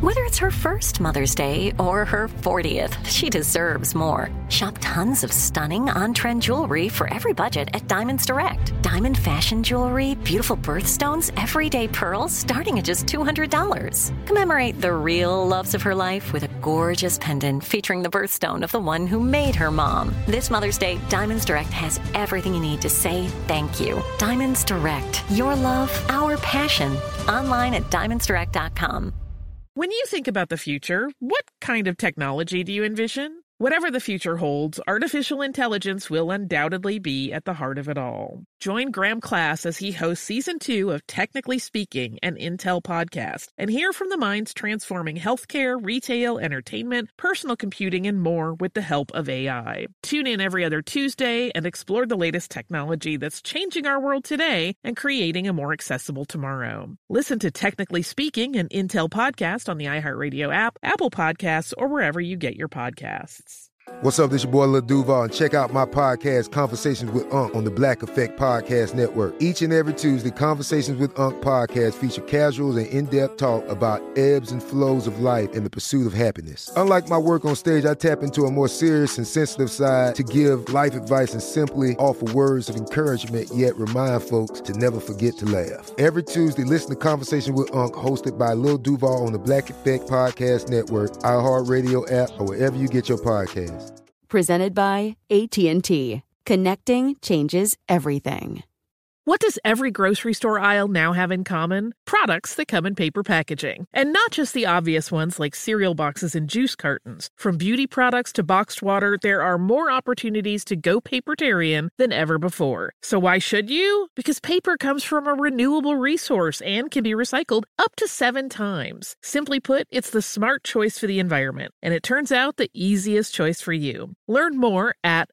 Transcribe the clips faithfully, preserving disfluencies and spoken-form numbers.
Whether it's her first Mother's Day or her fortieth, she deserves more. Shop tons of stunning on-trend jewelry for every budget at Diamonds Direct. Diamond fashion jewelry, beautiful birthstones, everyday pearls starting at just two hundred dollars. Commemorate the real loves of her life with a gorgeous pendant featuring the birthstone of the one who made her mom. This Mother's Day, Diamonds Direct has everything you need to say thank you. Diamonds Direct. Your love, our passion. Online at diamonds direct dot com. When you think about the future, what kind of technology do you envision? Whatever the future holds, artificial intelligence will undoubtedly be at the heart of it all. Join Graham Class as he hosts Season two of Technically Speaking, an Intel podcast, and hear from the minds transforming healthcare, retail, entertainment, personal computing, and more with the help of A I. Tune in every other Tuesday and explore the latest technology that's changing our world today and creating a more accessible tomorrow. Listen to Technically Speaking, an Intel podcast on the iHeartRadio app, Apple Podcasts, or wherever you get your podcasts. What's up, this your boy Lil Duval, and check out my podcast, Conversations with Unc, on the Black Effect Podcast Network. Each and every Tuesday, Conversations with Unc podcast feature casual and in-depth talk about ebbs and flows of life and the pursuit of happiness. Unlike my work on stage, I tap into a more serious and sensitive side to give life advice and simply offer words of encouragement, yet remind folks to never forget to laugh. Every Tuesday, listen to Conversation with Unc, hosted by Lil Duval on the Black Effect Podcast Network, iHeartRadio app, or wherever you get your podcasts. Presented by A T and T. Connecting changes everything. What does every grocery store aisle now have in common? Products that come in paper packaging. And not just the obvious ones like cereal boxes and juice cartons. From beauty products to boxed water, there are more opportunities to go papertarian than ever before. So why should you? Because paper comes from a renewable resource and can be recycled up to seven times. Simply put, it's the smart choice for the environment. And it turns out the easiest choice for you. Learn more at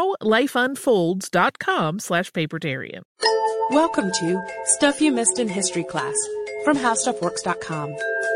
howlifeunfolds.com slash papertarian. Welcome to Stuff You Missed in History Class from how stuff works dot com.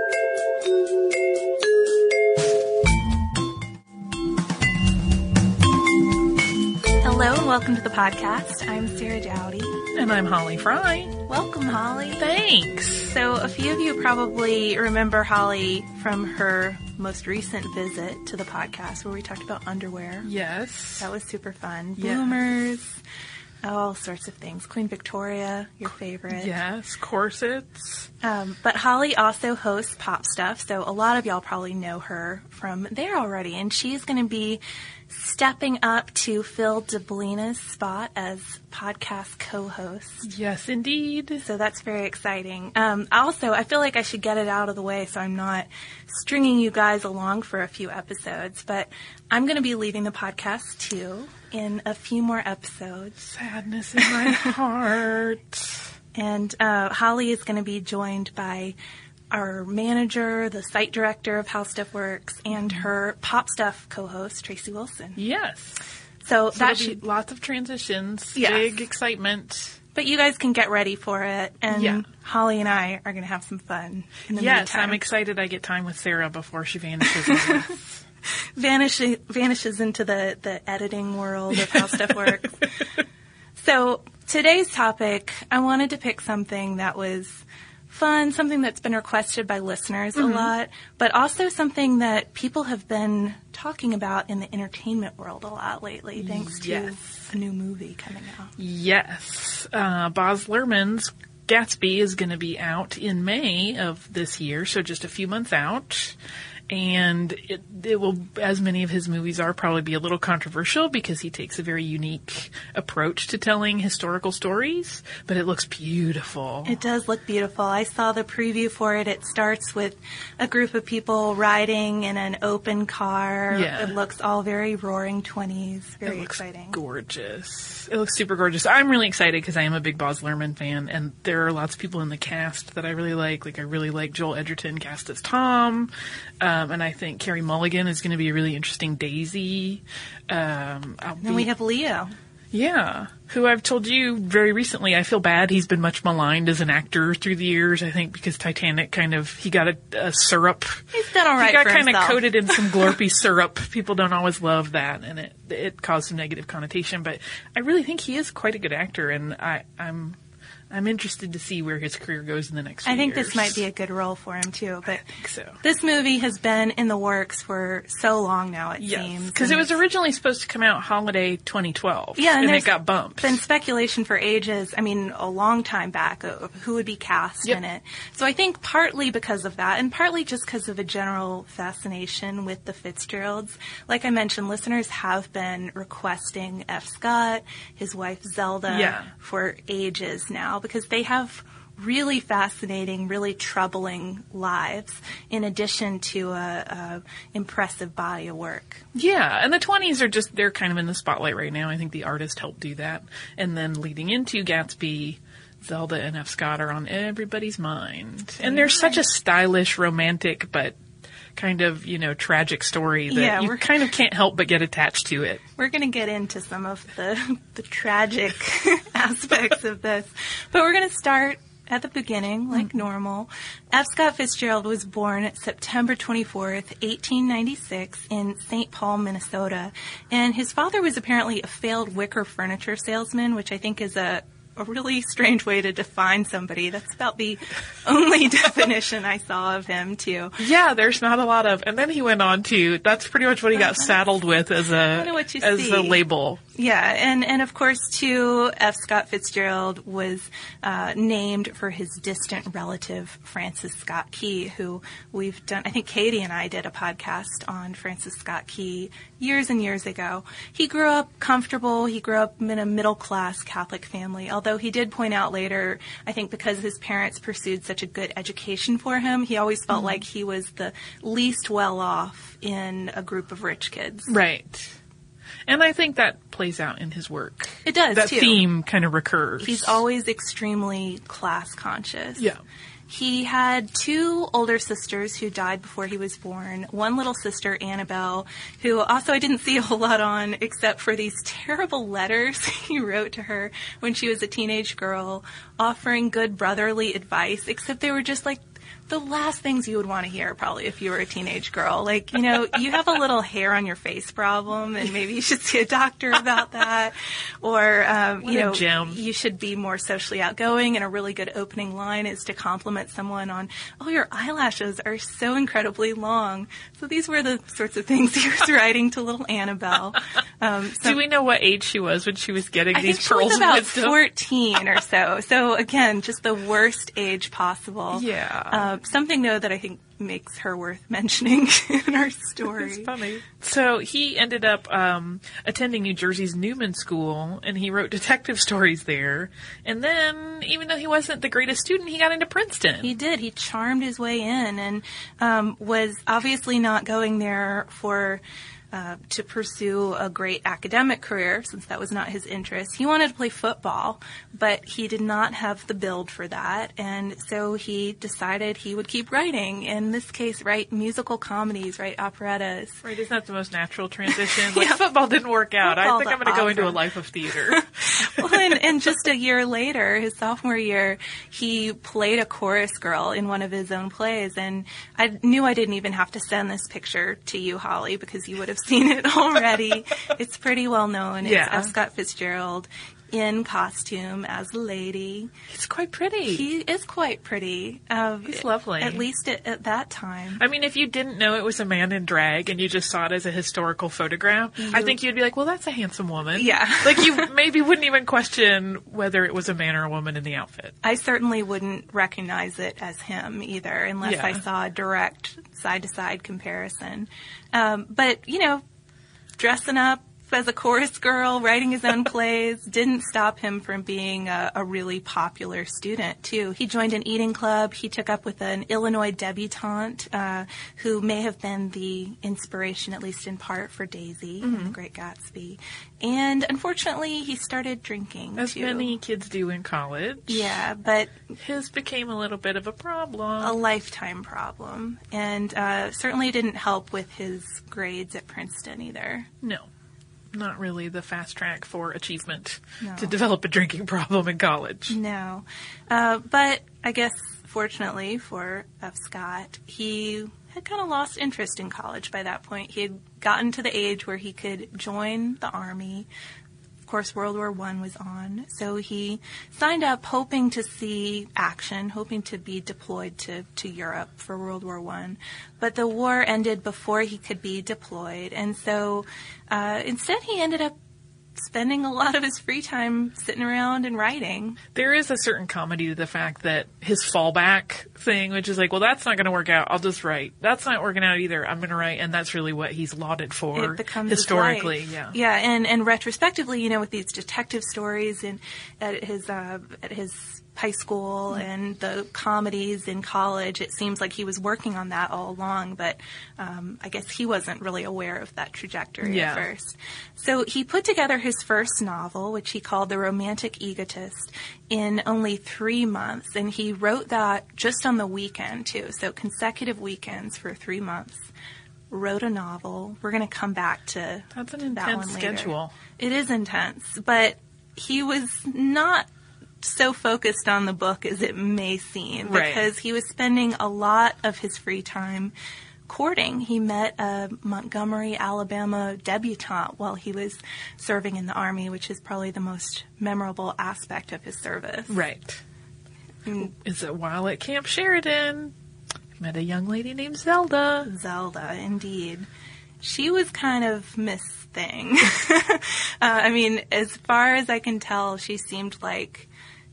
Hello and welcome to the podcast. I'm Sarah Dowdy. And I'm Holly Fry. Welcome, Holly. Thanks. So a few of you probably remember Holly from her most recent visit to the podcast where we talked about underwear. Yes. That was super fun. Yes. Bloomers. All sorts of things. Queen Victoria, your favorite. Yes, corsets. Um, but Holly also hosts Pop Stuff, so a lot of y'all probably know her from there already. And she's going to be stepping up to Phil DeBlina's spot as podcast co-host. Yes, indeed. So that's very exciting. Um, also, I feel like I should get it out of the way so I'm not stringing you guys along for a few episodes. But I'm going to be leaving the podcast, too, in a few more episodes. Sadness in my heart. And uh, Holly is going to be joined by our manager, the site director of How Stuff Works, and her Pop Stuff co-host, Tracy Wilson. Yes. So, so that should be lots of transitions, yes. Big excitement. But you guys can get ready for it, and yeah. Holly and I are going to have some fun in the yes, meantime. I'm excited I get time with Sarah before she vanishes. Vanishes, vanishes into the, the editing world of How Stuff Works. So today's topic, I wanted to pick something that was fun, something that's been requested by listeners mm-hmm. a lot, but also something that people have been talking about in the entertainment world a lot lately, thanks yes. to a new movie coming out. Yes. Uh, Baz Luhrmann's Gatsby is going to be out in May of this year, so just a few months out. And it, it will, as many of his movies are, probably be a little controversial because he takes a very unique approach to telling historical stories, but it looks beautiful. It does look beautiful. I saw the preview for it. It starts with a group of people riding in an open car. Yeah. It looks all very roaring twenties. Very it looks exciting. Gorgeous. It looks super gorgeous. I'm really excited because I am a big Baz Luhrmann fan, and there are lots of people in the cast that I really like. Like, I really like Joel Edgerton cast as Tom. Um, and I think Carey Mulligan is going to be a really interesting Daisy. Um, I'll then be, we have Leo. Yeah, who I've told you very recently, I feel bad. He's been much maligned as an actor through the years, I think, because Titanic kind of, he got a, a syrup. He's done all right He got for kind himself. of coated in some glorpy syrup. People don't always love that, and it it caused some negative connotation. But I really think he is quite a good actor, and I, I'm... I'm interested to see where his career goes in the next few I think years. this might be a good role for him, too. But I think so. This movie has been in the works for so long now, it yes, seems. Because it was originally supposed to come out holiday twenty twelve. Yeah, and, and there's it got bumped. been speculation for ages, I mean, a long time back, of who would be cast Yep. in it. So I think partly because of that, and partly just because of a general fascination with the Fitzgeralds. Like I mentioned, listeners have been requesting F. Scott, his wife Zelda, Yeah. for ages now, because they have really fascinating, really troubling lives, in addition to a, a impressive body of work. Yeah, and the twenties are just, they're kind of in the spotlight right now. I think the artist helped do that. And then leading into Gatsby, Zelda and F. Scott are on everybody's mind. And they're such a stylish, romantic, but kind of, you know, tragic story that Yeah, you we're- kind of can't help but get attached to it. We're going to get into some of the, the tragic aspects of this, but we're going to start at the beginning, like mm. normal. F. Scott Fitzgerald was born September twenty-fourth, eighteen ninety-six, in Saint Paul, Minnesota. And his father was apparently a failed wicker furniture salesman, which I think is a, a really strange way to define somebody. That's about the only definition I saw of him, too. Yeah, there's not a lot of... And then he went on to... That's pretty much what he got saddled with as a, what you as see. a label. Yeah, and, and of course, too, F. Scott Fitzgerald was uh, named for his distant relative, Francis Scott Key, who we've done, I think Katie and I did a podcast on Francis Scott Key years and years ago. He grew up comfortable. He grew up in a middle-class Catholic family, although he did point out later, I think because his parents pursued such a good education for him, he always felt mm-hmm. like he was the least well-off in a group of rich kids. Right. And I think that plays out in his work. It does, that too. That theme kind of recurs. He's always extremely class conscious. Yeah. He had two older sisters who died before he was born. One little sister, Annabelle, who also I didn't see a whole lot on except for these terrible letters he wrote to her when she was a teenage girl, offering good brotherly advice, except they were just like the last things you would want to hear probably if you were a teenage girl. Like, you know, you have a little hair on your face problem and maybe you should see a doctor about that. Or, um, what you a know, gem. You should be more socially outgoing, and a really good opening line is to compliment someone on, oh, your eyelashes are so incredibly long. So these were the sorts of things he was writing to little Annabelle. Um, so Do we know what age she was when she was getting I these think she pearls was of about wisdom? fourteen or so. So again, just the worst age possible. Yeah. Uh, something, though, that I think makes her worth mentioning in our story. It's funny. So he ended up um, attending New Jersey's Newman School, and he wrote detective stories there. And then, even though he wasn't the greatest student, he got into Princeton. He did. He charmed his way in, and um, was obviously not going there for... Uh, to pursue a great academic career, since that was not his interest. He wanted to play football, but he did not have the build for that, and so he decided he would keep writing. In this case, write musical comedies, write operettas. Right, isn't that the most natural transition? Like, Yeah. football didn't work out. Football I think to I'm going to go into opera. a life of theater. Well, and, and just a year later, his sophomore year, he played a chorus girl in one of his own plays, and I knew I didn't even have to send this picture to you, Holly, because you would have seen it already. It's pretty well known. It's Yeah. F. Scott Fitzgerald in costume as a lady. He's quite pretty. He is quite pretty. Uh, He's lovely. At least at, at that time. I mean, if you didn't know it was a man in drag and you just saw it as a historical photograph, I think you'd be like, well, that's a handsome woman. Yeah. Like, you maybe wouldn't even question whether it was a man or a woman in the outfit. I certainly wouldn't recognize it as him either, unless Yeah. I saw a direct side-to-side comparison. Um, but, you know, dressing up as a chorus girl, writing his own plays, didn't stop him from being a, a really popular student, too. He joined an eating club. He took up with an Illinois debutante uh, who may have been the inspiration, at least in part, for Daisy Mm-hmm. in The Great Gatsby. And unfortunately, he started drinking, As too. many kids do in college. Yeah, but His became a little bit of a problem. a lifetime problem, and uh, certainly didn't help with his grades at Princeton either. No. Not really the fast track for achievement No. to develop a drinking problem in college. No. Uh, but I guess, fortunately for F. Scott, he had kind of lost interest in college by that point. He had gotten to the age where he could join the Army. Of course, World War One was on. So he signed up hoping to see action, hoping to be deployed to, to Europe for World War One. But the war ended before he could be deployed. And so uh, instead he ended up spending a lot of his free time sitting around and writing. There is a certain comedy to the fact that his fallback thing, which is like, well, that's not going to work out, I'll just write. That's not working out either, I'm going to write. And that's really what he's lauded for it becomes historically. His life. Yeah. Yeah. And, and retrospectively, you know, with these detective stories and at his, uh, at his high school mm-hmm. and the comedies in college, it seems like he was working on that all along, but um, I guess he wasn't really aware of that trajectory yeah. at first. So he put together his first novel, which he called The Romantic Egotist, in only three months, and he wrote that just on the weekend, too, so consecutive weekends for three months. Wrote a novel. We're going to come back to That's an intense that one later. schedule. It is intense, but he was not so focused on the book as it may seem, right. because he was spending a lot of his free time courting. He met a Montgomery, Alabama debutante while he was serving in the Army, which is probably the most memorable aspect of his service. Right. Mm. Is it while at Camp Sheridan, he met a young lady named Zelda. Zelda, indeed. She was kind of Miss Thing. uh, I mean, as far as I can tell, she seemed like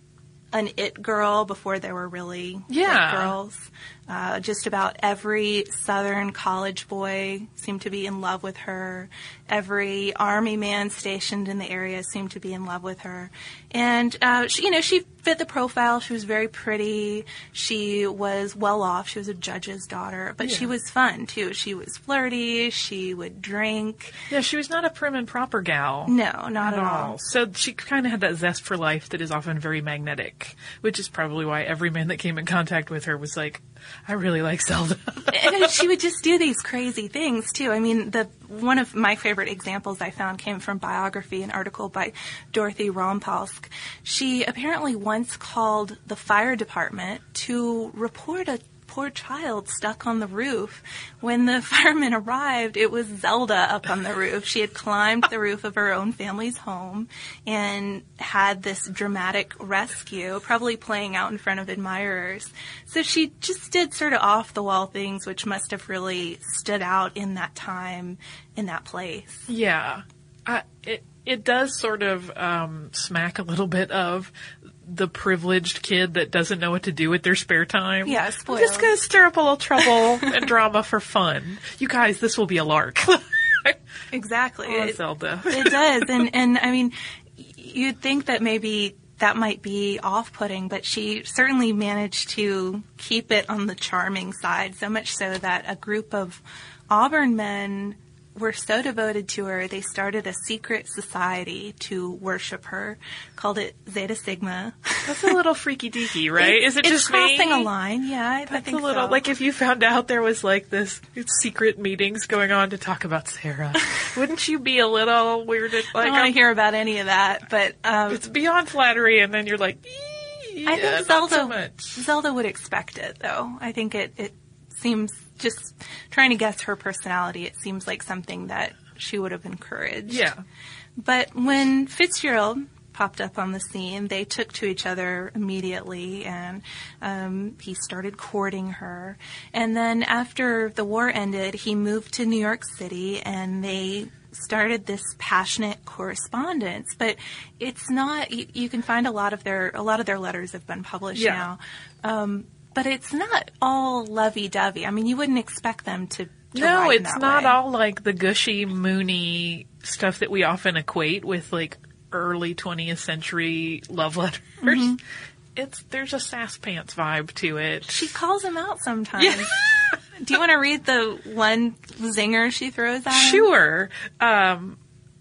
an it girl before there were really yeah. it girls. Uh, just about every Southern college boy seemed to be in love with her. Every Army man stationed in the area seemed to be in love with her. And, uh, she, you know, she fit the profile. She was very pretty. She was well off. She was a judge's daughter. But yeah. she was fun, too. She was flirty. She would drink. Yeah, she was not a prim and proper gal. No, not at, at all. all. So she kind of had that zest for life that is often very magnetic, which is probably why every man that came in contact with her was like, I really like Zelda. And she would just do these crazy things, too. I mean, the one of my favorite examples I found came from Biography, an article by Dorothy Rompalsk. She apparently once called the fire department to report a poor child stuck on the roof. When the firemen arrived, it was Zelda up on the roof. She had climbed the roof of her own family's home and had this dramatic rescue, probably playing out in front of admirers. So she just did sort of off-the-wall things, which must have really stood out in that time, in that place. Yeah. I, it, it does sort of um, smack a little bit of the privileged kid that doesn't know what to do with their spare time. Yeah, spoiled. I'm just going to stir up a little trouble and drama for fun. You guys, this will be a lark. Exactly. Oh, it, Zelda. It does. And, and I mean, you'd think that maybe that might be off-putting, but she certainly managed to keep it on the charming side, so much so that a group of Auburn men were so devoted to her, they started a secret society to worship her, called it Zeta Sigma. That's a little freaky deaky, right? It, Is it it's just me? It's crossing a line, yeah, I, That's I think a little, so. like if you found out there was like this secret meetings going on to talk about Sarah, wouldn't you be a little weirded? Like, I don't want to hear about any of that, but um, it's beyond flattery, and then you're like, yeah, I think not Zelda, so much. Zelda would expect it, though. I think it, it seems, just trying to guess her personality, it seems like something that she would have encouraged. Yeah. But when Fitzgerald popped up on the scene, they took to each other immediately, and um, he started courting her. And then after the war ended, he moved to New York City, and they started this passionate correspondence. But it's not, you, you can find a lot of their, a lot of their letters have been published yeah. now. Um, but it's not all lovey-dovey. I mean, you wouldn't expect them to To no, write in it's that not way. all like the gushy, moony stuff that we often equate with like early twentieth century love letters. Mm-hmm. It's there's a sass pants vibe to it. She calls him out sometimes. Yeah. Do you want to read the one zinger she throws at him? Sure. Um,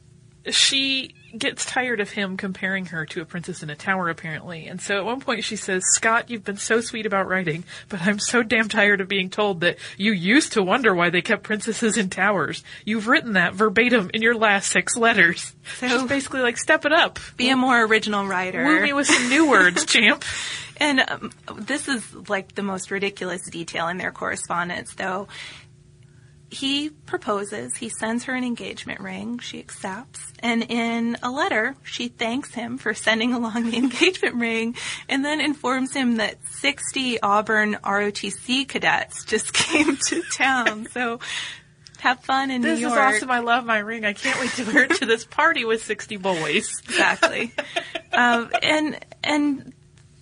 she gets tired of him comparing her to a princess in a tower, apparently. And so at one point she says, Scott, you've been so sweet about writing, but I'm so damn tired of being told that you used to wonder why they kept princesses in towers. You've written that verbatim in your last six letters. So she's basically like, step it up. Be a more original writer. Woo me with some new words, champ. And um, this is like the most ridiculous detail in their correspondence, though. he proposes. He sends her an engagement ring. She accepts. And in a letter, she thanks him for sending along the engagement ring and then informs him that sixty Auburn R O T C cadets just came to town. So have fun in this New York. This is awesome. I love my ring. I can't wait to wear it to this party with sixty boys. Exactly. um, and, and,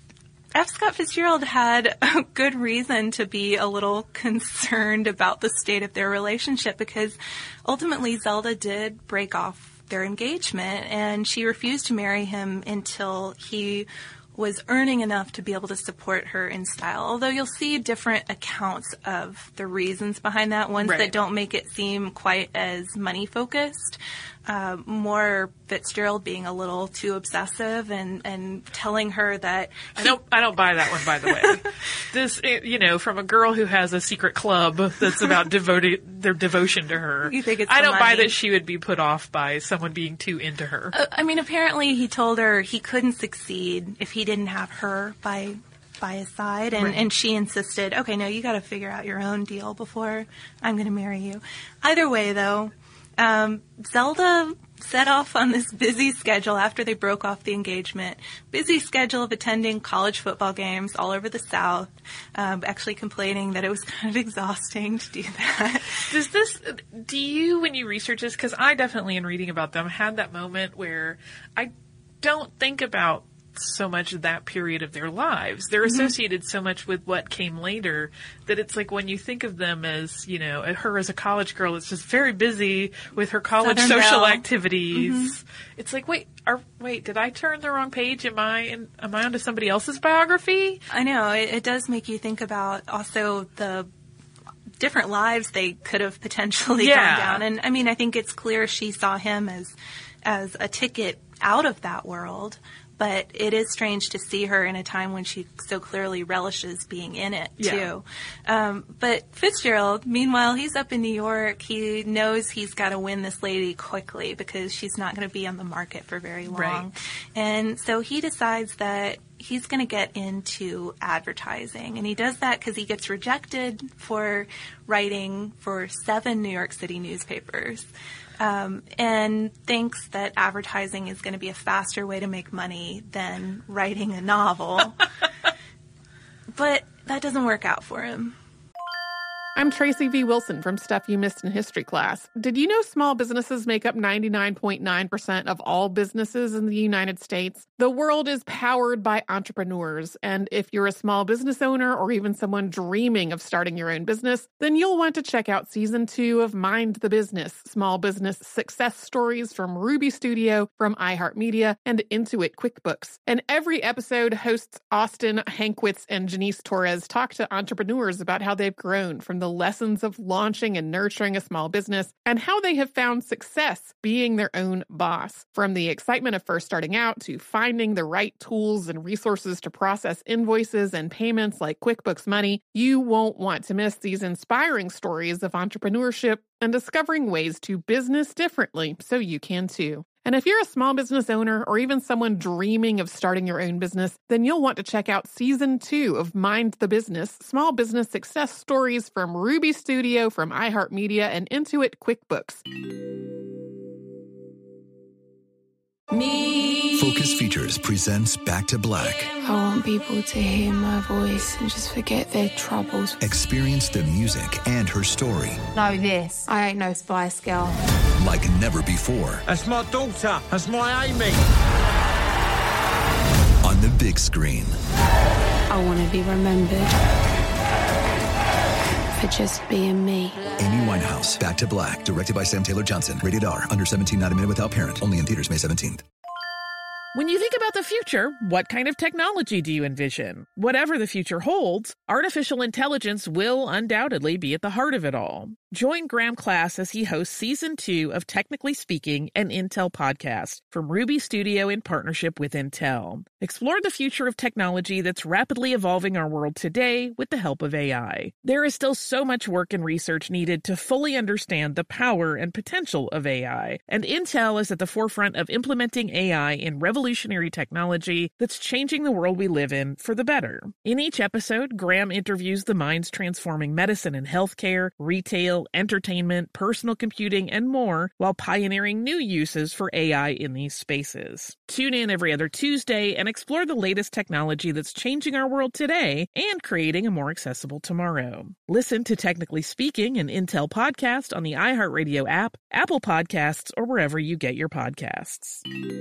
F. Scott Fitzgerald had a good reason to be a little concerned about the state of their relationship because ultimately Zelda did break off their engagement and she refused to marry him until he was earning enough to be able to support her in style. Although you'll see different accounts of the reasons behind that, ones right. that don't make it seem quite as money-focused. Uh, more Fitzgerald being a little too obsessive and, and telling her that... I don't I don't buy that one, by the way. This, you know, from a girl who has a secret club that's about devoted their devotion to her. You think it's I don't money. buy that she would be put off by someone being too into her. Uh, I mean, apparently he told her he couldn't succeed if he didn't have her by... by his side, and, right. and she insisted, okay, no, you got to figure out your own deal before I'm going to marry you. Either way, though, um, Zelda set off on this busy schedule after they broke off the engagement, busy schedule of attending college football games all over the South, um, actually complaining that it was kind of exhausting to do that. Does this, do you, when you research this, because I definitely, in reading about them, had that moment where I don't think about so much of that period of their lives. They're associated mm-hmm. so much with what came later that it's like when you think of them as, you know, her as a college girl, it's just very busy with her college Southern social Belle. activities. Mm-hmm. It's like, wait, are, wait, did I turn the wrong page? Am I in, am I onto somebody else's biography? I know. It, it does make you think about also the different lives they could have potentially yeah. gone down. And I mean, I think it's clear she saw him as, as a ticket out of that world. But it is strange to see her in a time when she so clearly relishes being in it, yeah. too. Um, but Fitzgerald, meanwhile, he's up in New York. He knows he's got to win this lady quickly because she's not going to be on the market for very long. Right. And so he decides that he's going to get into advertising. And he does that because he gets rejected for writing for seven New York City newspapers. Um, and thinks that advertising is going to be a faster way to make money than writing a novel. But that doesn't work out for him. I'm Tracy V. Wilson from Stuff You Missed in History Class. Did you know small businesses make up ninety-nine point nine percent of all businesses in the United States? The world is powered by entrepreneurs, and if you're a small business owner or even someone dreaming of starting your own business, then you'll want to check out Season two of Mind the Business, Small Business Success Stories from Ruby Studio, from iHeartMedia, and Intuit QuickBooks. And every episode, hosts Austin Hankwitz and Janice Torres talk to entrepreneurs about how they've grown from the lessons of launching and nurturing a small business and how they have found success being their own boss. From the excitement of first starting out to finding the right tools and resources to process invoices and payments like QuickBooks Money, you won't want to miss these inspiring stories of entrepreneurship and discovering ways to business differently so you can too. And if you're a small business owner or even someone dreaming of starting your own business, then you'll want to check out Season two of Mind the Business, Small Business Success Stories from Ruby Studio, from iHeartMedia, and Intuit QuickBooks. Me. Focus Features presents Back to Black. I want people to hear my voice and just forget their troubles. Experience the music and her story. Know this. I ain't no Spice Girl. Like never before. That's my daughter. That's my Amy. On the big screen. I want to be remembered for just being me. Amy Winehouse, Back to Black, directed by Sam Taylor Johnson. Rated R, under seventeen, not a minute without parent. Only in theaters May seventeenth. When you think about the future, what kind of technology do you envision? Whatever the future holds, artificial intelligence will undoubtedly be at the heart of it all. Join Graham Class as he hosts Season two of Technically Speaking, an Intel podcast from Ruby Studio in partnership with Intel. Explore the future of technology that's rapidly evolving our world today with the help of A I. There is still so much work and research needed to fully understand the power and potential of A I, and Intel is at the forefront of implementing A I in revolutionary technology that's changing the world we live in for the better. In each episode, Graham interviews the minds transforming medicine and healthcare, retail, lifestyle, entertainment, personal computing, and more, while pioneering new uses for A I in these spaces. Tune in every other Tuesday and explore the latest technology that's changing our world today and creating a more accessible tomorrow. Listen to Technically Speaking, an Intel podcast on the iHeartRadio app, Apple Podcasts, or wherever you get your podcasts.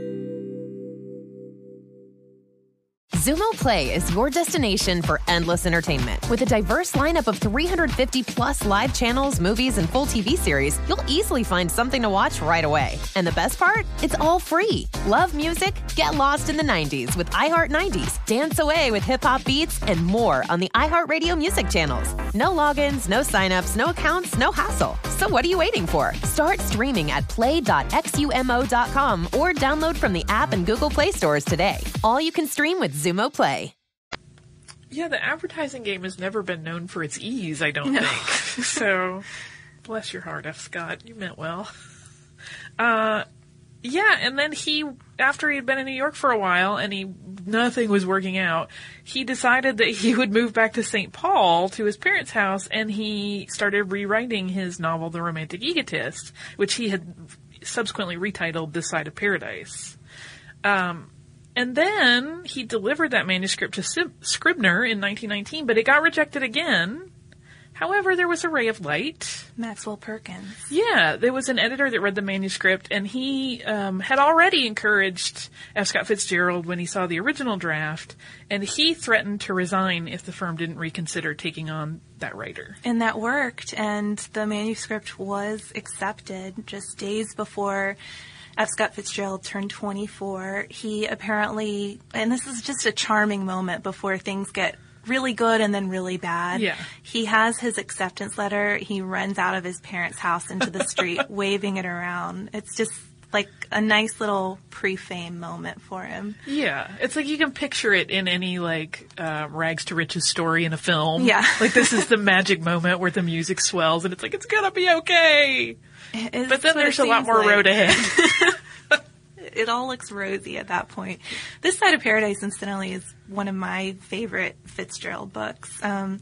Xumo Play is your destination for endless entertainment. With a diverse lineup of three hundred fifty plus live channels, movies, and full T V series, you'll easily find something to watch right away. And the best part? It's all free. Love music? Get lost in the nineties with iHeart nineties, dance away with hip-hop beats, and more on the iHeartRadio music channels. No logins, no signups, no accounts, no hassle. So what are you waiting for? Start streaming at play dot xumo dot com or download from the app and Google Play stores today. All you can stream with Xumo Play. Yeah, the advertising game has never been known for its ease, I don't no. think. So, bless your heart, F. Scott. You meant well. Uh, yeah, and then he, after he'd been in New York for a while and he nothing was working out, he decided that he would move back to Saint Paul to his parents' house, and he started rewriting his novel, The Romantic Egotist, which he had subsequently retitled This Side of Paradise. Um... And then he delivered that manuscript to Scribner in nineteen nineteen, but it got rejected again. However, there was a ray of light. Maxwell Perkins. Yeah, there was an editor that read the manuscript, and he um, had already encouraged F. Scott Fitzgerald when he saw the original draft, and he threatened to resign if the firm didn't reconsider taking on that writer. And that worked, and the manuscript was accepted just days before F. Scott Fitzgerald turned twenty-four. He apparently, and this is just a charming moment before things get really good and then really bad. Yeah. He has his acceptance letter. He runs out of his parents' house into the street waving it around. It's just like a nice little pre-fame moment for him. Yeah. It's like you can picture it in any like uh, rags to riches story in a film. Yeah. Like this is the magic moment where the music swells and it's like, it's gonna be okay. It's but then there's a lot more like. road ahead. It all looks rosy at that point. This Side of Paradise, incidentally, is one of my favorite Fitzgerald books. Um,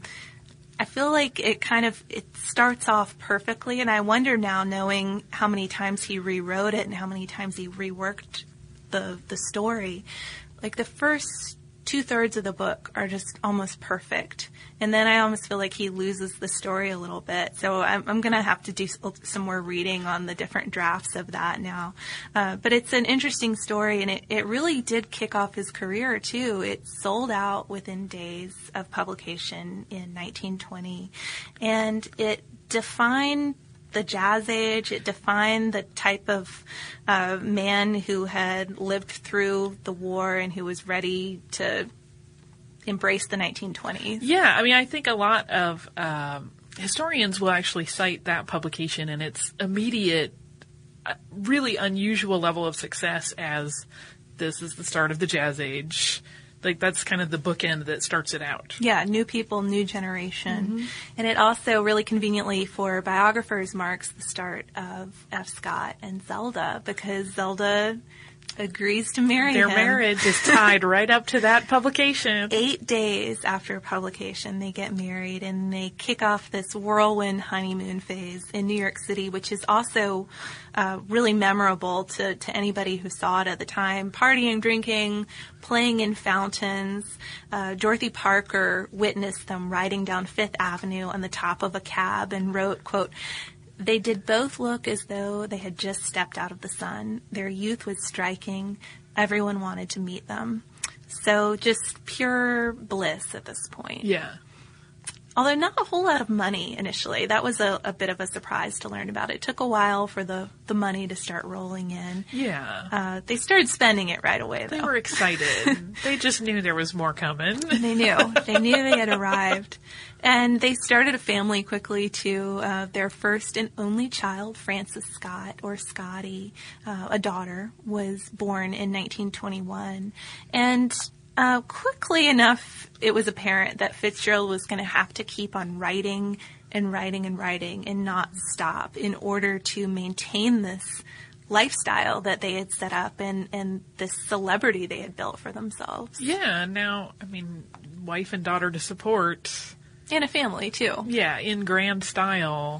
I feel like it kind of, it starts off perfectly, and I wonder now, knowing how many times he rewrote it and how many times he reworked the the story, like the first two-thirds of the book are just almost perfect. And then I almost feel like he loses the story a little bit. So I'm, I'm going to have to do some more reading on the different drafts of that now. Uh, but it's an interesting story, and it, it really did kick off his career, too. It sold out within days of publication in nineteen twenty. And it defined the Jazz Age. It defined the type of uh, man who had lived through the war and who was ready to embrace the nineteen twenties. Yeah, I mean, I think a lot of um, historians will actually cite that publication and its immediate, uh, really unusual level of success as this is the start of the Jazz Age. Like, that's kind of the bookend that starts it out. Yeah, new people, new generation. Mm-hmm. And it also, really conveniently for biographers, marks the start of F. Scott and Zelda, because Zelda agrees to marry Their him. Their marriage is tied right up to that publication. Eight days after publication, they get married, and they kick off this whirlwind honeymoon phase in New York City, which is also uh, really memorable to, to anybody who saw it at the time. Partying, drinking, playing in fountains. Uh, Dorothy Parker witnessed them riding down Fifth Avenue on the top of a cab and wrote, quote, "They did both look as though they had just stepped out of the sun. Their youth was striking. Everyone wanted to meet them." So just pure bliss at this point. Yeah. Although not a whole lot of money initially. That was a, a bit of a surprise to learn about. It took a while for the, the money to start rolling in. Yeah. Uh, they started spending it right away, though. They were excited. They just knew there was more coming. They knew. They knew they had arrived. And they started a family quickly, too. Uh, their first and only child, Frances Scott, or Scotty, uh, a daughter, was born in nineteen twenty-one. And uh, quickly enough, it was apparent that Fitzgerald was going to have to keep on writing and writing and writing and not stop in order to maintain this lifestyle that they had set up and, and this celebrity they had built for themselves. Yeah, now, I mean, wife and daughter to support. And a family, too. Yeah, in grand style.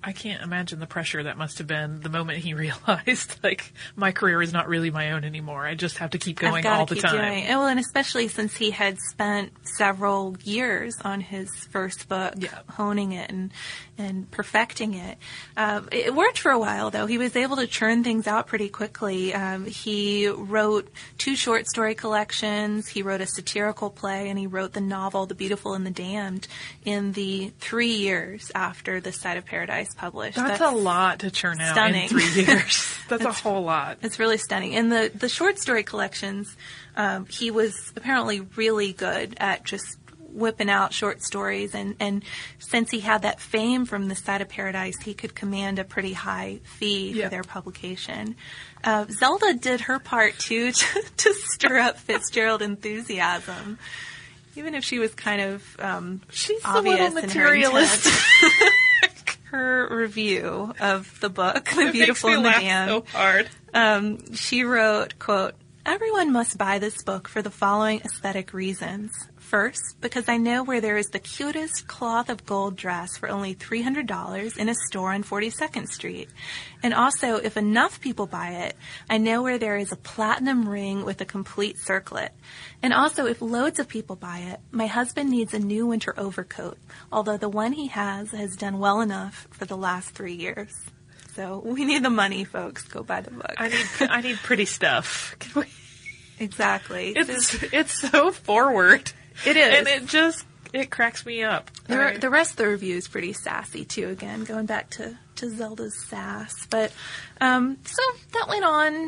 I can't imagine the pressure that must have been the moment he realized, like, my career is not really my own anymore. I just have to keep going all the keep time. Doing. And, well, and especially since he had spent several years on his first book, yeah. honing it and and perfecting it. Um, it worked for a while, though. He was able to churn things out pretty quickly. Um, he wrote two short story collections. He wrote a satirical play, and he wrote the novel The Beautiful and the Damned in the three years after This Side of Paradise published. That's, That's a lot to churn out stunning. in three years. That's, That's a whole lot. It's really stunning. And the, the short story collections, um, he was apparently really good at just whipping out short stories. And, and since he had that fame from This Side of Paradise, he could command a pretty high fee yeah. for their publication. Uh, Zelda did her part, too, to, to stir up Fitzgerald enthusiasm. Even if she was kind of um, She's obvious a little materialist. in her intent. Her review of the book, The it Beautiful makes me and the laugh Damned. so hard. Um, she wrote, quote, "Everyone must buy this book for the following aesthetic reasons. First, because I know where there is the cutest cloth of gold dress for only three hundred dollars in a store on forty-second Street. And also, if enough people buy it, I know where there is a platinum ring with a complete circlet. And also, if loads of people buy it, my husband needs a new winter overcoat, although the one he has has done well enough for the last three years. So we need the money, folks. Go buy the book." I need I need pretty stuff. Can we? Exactly. It's it's so forward. It is. And it just, it cracks me up. The, right. the rest of the review is pretty sassy, too, again, going back to, to Zelda's sass. But, um, so that went on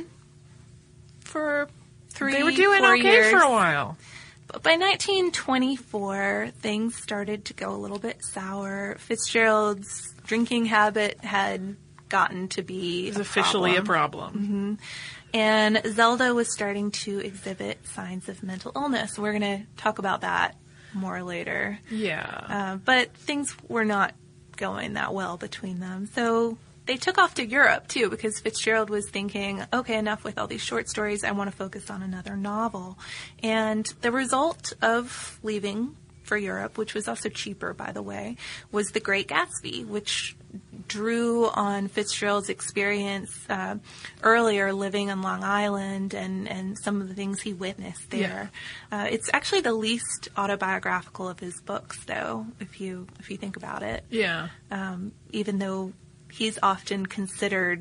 for three, They were doing four okay years. for a while. But by nineteen twenty-four, things started to go a little bit sour. Fitzgerald's drinking habit had gotten to be It was a officially problem. a problem. Mm-hmm. And Zelda was starting to exhibit signs of mental illness. We're going to talk about that more later. Yeah. Uh, but things were not going that well between them. So they took off to Europe, too, because Fitzgerald was thinking, okay, enough with all these short stories. I want to focus on another novel. And the result of leaving for Europe, which was also cheaper, by the way, was The Great Gatsby, which drew on Fitzgerald's experience uh, earlier living on Long Island and, and some of the things he witnessed there. Yeah. Uh, it's actually the least autobiographical of his books, though, if you if you think about it. Yeah. Um, even though he's often considered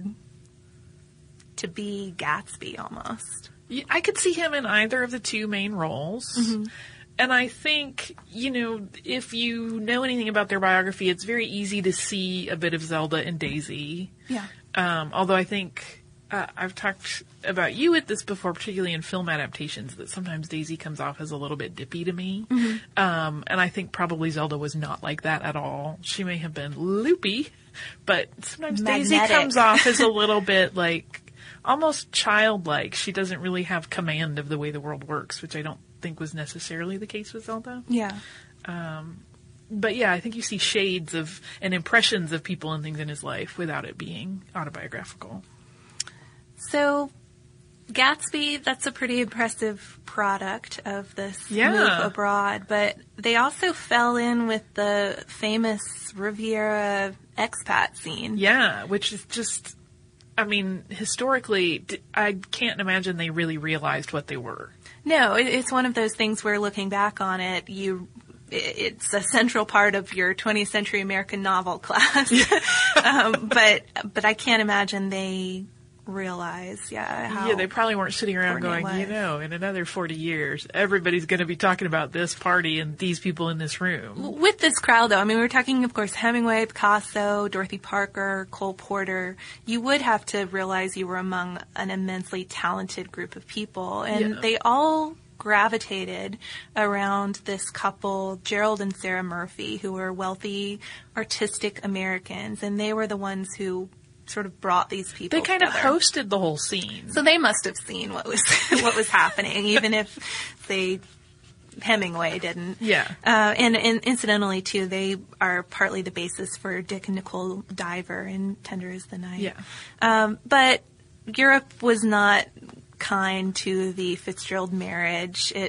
to be Gatsby almost. Yeah, I could see him in either of the two main roles. Mm-hmm. And I think, you know, if you know anything about their biography, it's very easy to see a bit of Zelda and Daisy. Yeah. Um, although I think uh, I've talked about you with this before, particularly in film adaptations, that sometimes Daisy comes off as a little bit dippy to me. Mm-hmm. Um, and I think probably Zelda was not like that at all. She may have been loopy, but sometimes Magnetic. Daisy comes off as a little bit like almost childlike. She doesn't really have command of the way the world works, which I don't think was necessarily the case with Zelda. Yeah. Um, but yeah, I think you see shades of and impressions of people and things in his life without it being autobiographical. So, Gatsby, that's a pretty impressive product of this Yeah. move abroad, but they also fell in with the famous Riviera expat scene. Yeah, which is just, I mean, historically, d- I can't imagine they really realized what they were. No, it, it's one of those things where looking back on it, you it, it's a central part of your twentieth century American novel class. um, but but I can't imagine they realize, yeah, how Yeah, they probably weren't sitting around going, important it you was. know, in another forty years, everybody's going to be talking about this party and these people in this room. With this crowd, though, I mean, we were talking, of course, Hemingway, Picasso, Dorothy Parker, Cole Porter. You would have to realize you were among an immensely talented group of people, and Yeah. they all gravitated around this couple, Gerald and Sarah Murphy, who were wealthy, artistic Americans, and they were the ones who sort of brought these people They kind together. of hosted the whole scene. So they must have seen what was what was happening, even if they Hemingway didn't. Yeah. Uh, and, and incidentally, too, they are partly the basis for Dick and Nicole Diver in Tender Is the Night. Yeah. Um, but Europe was not kind to the Fitzgerald marriage. It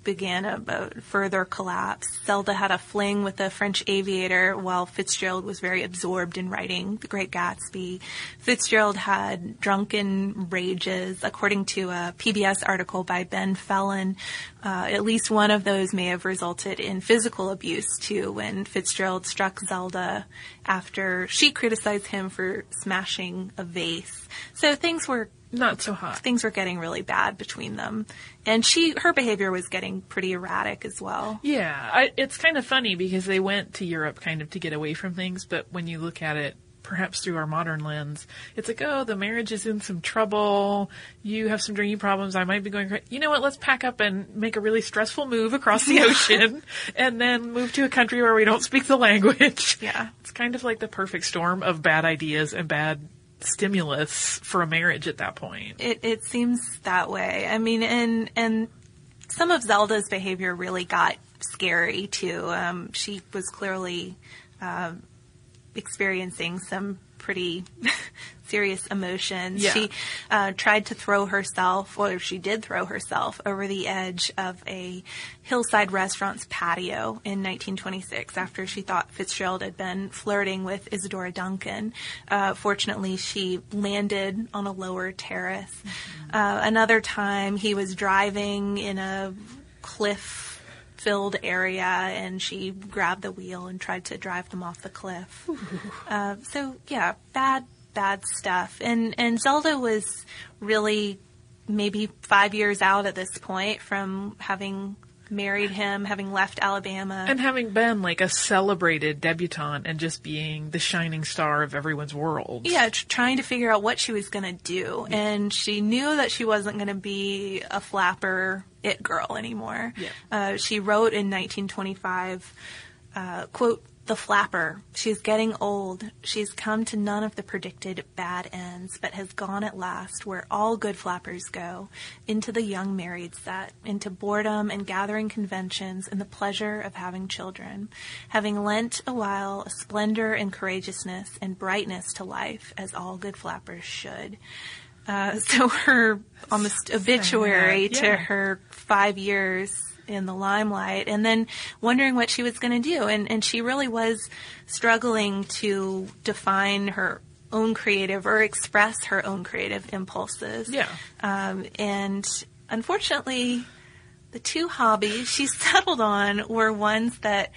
began a, a further collapse. Zelda had a fling with a French aviator while Fitzgerald was very absorbed in writing The Great Gatsby. Fitzgerald had drunken rages. According to a P B S article by Ben Fellon, uh, at least one of those may have resulted in physical abuse, too, when Fitzgerald struck Zelda after she criticized him for smashing a vase. So things were not so hot. Things were getting really bad between them. And she, her behavior was getting pretty erratic as well. Yeah. I, it's kind of funny because they went to Europe kind of to get away from things, but when you look at it, perhaps through our modern lens, it's like, oh, the marriage is in some trouble. You have some drinking problems. I might be going, you know what, let's pack up and make a really stressful move across the ocean and then move to a country where we don't speak the language. Yeah. It's kind of like the perfect storm of bad ideas and bad stimulus for a marriage at that point. It, it seems that way. I mean, and, and some of Zelda's behavior really got scary too. Um, she was clearly, um, experiencing some pretty serious emotions. Yeah. She uh, tried to throw herself, or she did throw herself, over the edge of a hillside restaurant's patio in nineteen twenty-six after she thought Fitzgerald had been flirting with Isadora Duncan. Uh, fortunately, she landed on a lower terrace. Mm-hmm. Uh, another time, he was driving in a cliff filled area, and she grabbed the wheel and tried to drive them off the cliff. Uh, so yeah, bad, bad stuff. And and Zelda was really maybe five years out at this point from having married him, having left Alabama. And having been like a celebrated debutante and just being the shining star of everyone's world. Yeah, tr- trying to figure out what she was going to do. Yeah. And she knew that she wasn't going to be a flapper it girl anymore. Yeah. Uh, she wrote in nineteen twenty-five, uh, quote, "The flapper. She's getting old. She's come to none of the predicted bad ends, but has gone at last where all good flappers go, into the young married set, into boredom and gathering conventions and the pleasure of having children, having lent a while a splendor and courageousness and brightness to life, as all good flappers should." Uh, so her almost obituary yeah. to her five years in the limelight, and then wondering what she was going to do. And, and she really was struggling to define her own creative or express her own creative impulses. Yeah. Um, and unfortunately, the two hobbies she settled on were ones that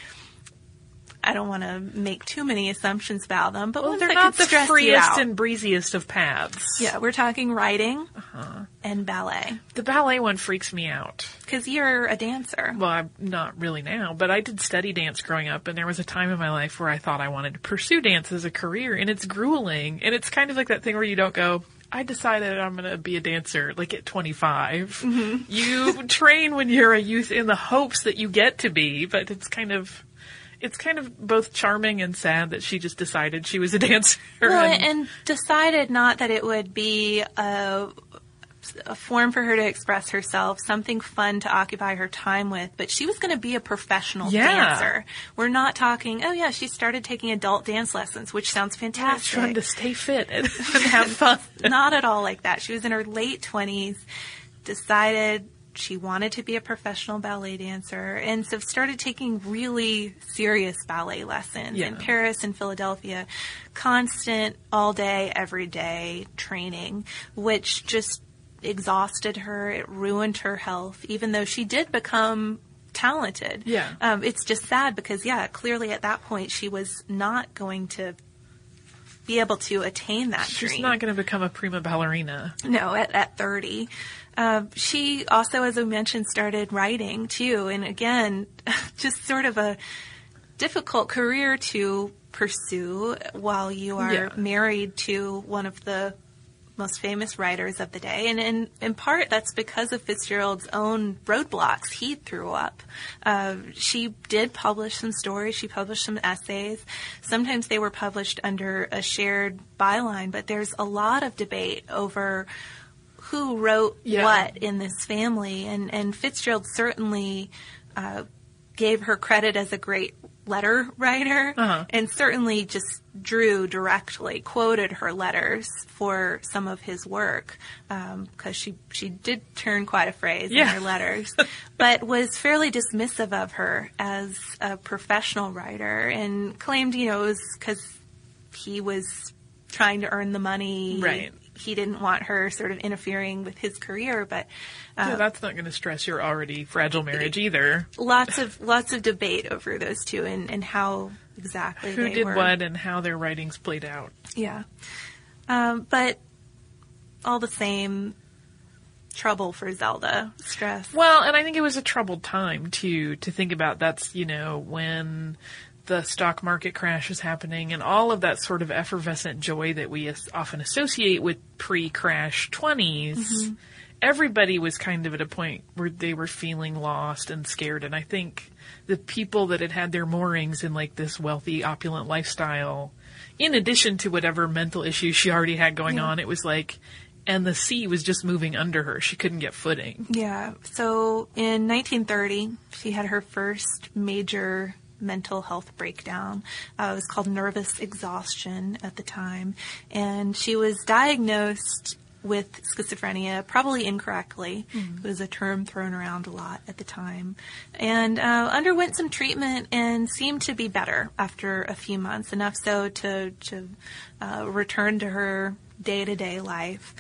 I don't want to make too many assumptions about them, but well, ones they're that not could the stress freest you out. and breeziest of paths. Yeah, we're talking writing uh-huh. and ballet. The ballet one freaks me out. Because you're a dancer. Well, I'm not really now, but I did study dance growing up, and there was a time in my life where I thought I wanted to pursue dance as a career, and it's grueling. And it's kind of like that thing where you don't go, I decided I'm going to be a dancer, like at twenty-five. Mm-hmm. You train when you're a youth in the hopes that you get to be, but it's kind of... It's kind of both charming and sad that she just decided she was a dancer. Well, and, and decided not that it would be a, a form for her to express herself, something fun to occupy her time with, but she was going to be a professional yeah. dancer. We're not talking, oh yeah, she started taking adult dance lessons, which sounds fantastic. Yeah, trying to stay fit and, and have fun. Not at all like that. She was in her late twenties, decided she wanted to be a professional ballet dancer, and so started taking really serious ballet lessons yeah. in Paris and Philadelphia. Constant, all day, every day training, which just exhausted her. It ruined her health, even though she did become talented. Yeah. Um, it's just sad because, yeah, clearly at that point she was not going to be able to attain that She's dream. not going to become a prima ballerina. No, at, at thirty. Uh, she also, as I mentioned, started writing, too. And again, just sort of a difficult career to pursue while you are yeah. married to one of the most famous writers of the day. And in, in part, that's because of Fitzgerald's own roadblocks he threw up. Uh, she did publish some stories. She published some essays. Sometimes they were published under a shared byline, but there's a lot of debate over who wrote yeah. what in this family. And, and Fitzgerald certainly uh, gave her credit as a great letter writer, uh-huh. and certainly just drew directly, quoted her letters for some of his work, because um, she she did turn quite a phrase yeah. in her letters, but was fairly dismissive of her as a professional writer and claimed, you know, it was because he was trying to earn the money. Right. He didn't want her sort of interfering with his career, but uh, yeah, that's not going to stress your already fragile marriage either. Lots of lots of debate over those two and, and how exactly who they did were. what and how their writings played out. Yeah, um, but all the same, trouble for Zelda. Stress. Well, and I think it was a troubled time too to think about. That's you know when the stock market crash was happening and all of that sort of effervescent joy that we as- often associate with pre-crash twenties, mm-hmm. everybody was kind of at a point where they were feeling lost and scared. And I think the people that had had their moorings in like this wealthy, opulent lifestyle, in addition to whatever mental issues she already had going yeah. on, it was like, and the sea was just moving under her. She couldn't get footing. Yeah. So in nineteen thirty, she had her first major mental health breakdown. Uh, it was called nervous exhaustion at the time. And she was diagnosed with schizophrenia, probably incorrectly. Mm-hmm. It was a term thrown around a lot at the time. And uh, underwent some treatment and seemed to be better after a few months, enough so to, to uh, return to her day-to-day life.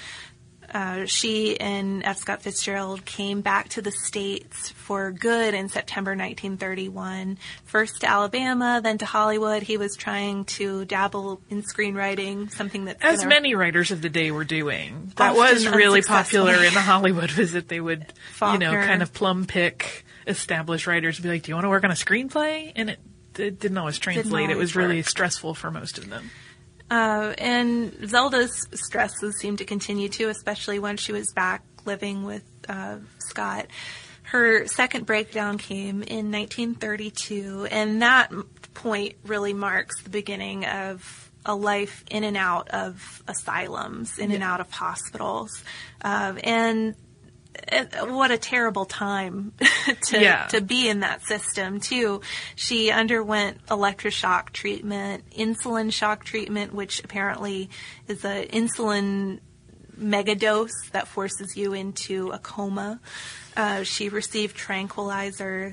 Uh, she and F. Scott Fitzgerald came back to the States for good in September nineteen thirty-one. First to Alabama, then to Hollywood. He was trying to dabble in screenwriting, something that's as gonna, many writers of the day were doing. That was really popular in the Hollywood. Was that they would, Faulkner. you know, kind of plum pick established writers and be like, "Do you want to work on a screenplay?" And it, it didn't always translate. Didn't always it was work. Really stressful for most of them. Uh, and Zelda's stresses seemed to continue too, especially when she was back living with uh, Scott. Her second breakdown came in nineteen thirty-two, and that point really marks the beginning of a life in and out of asylums, in yeah. and out of hospitals. Uh, and what a terrible time to yeah. to be in that system too. She underwent electroshock treatment, insulin shock treatment, which apparently is an insulin megadose that forces you into a coma. Uh, she received tranquilizers.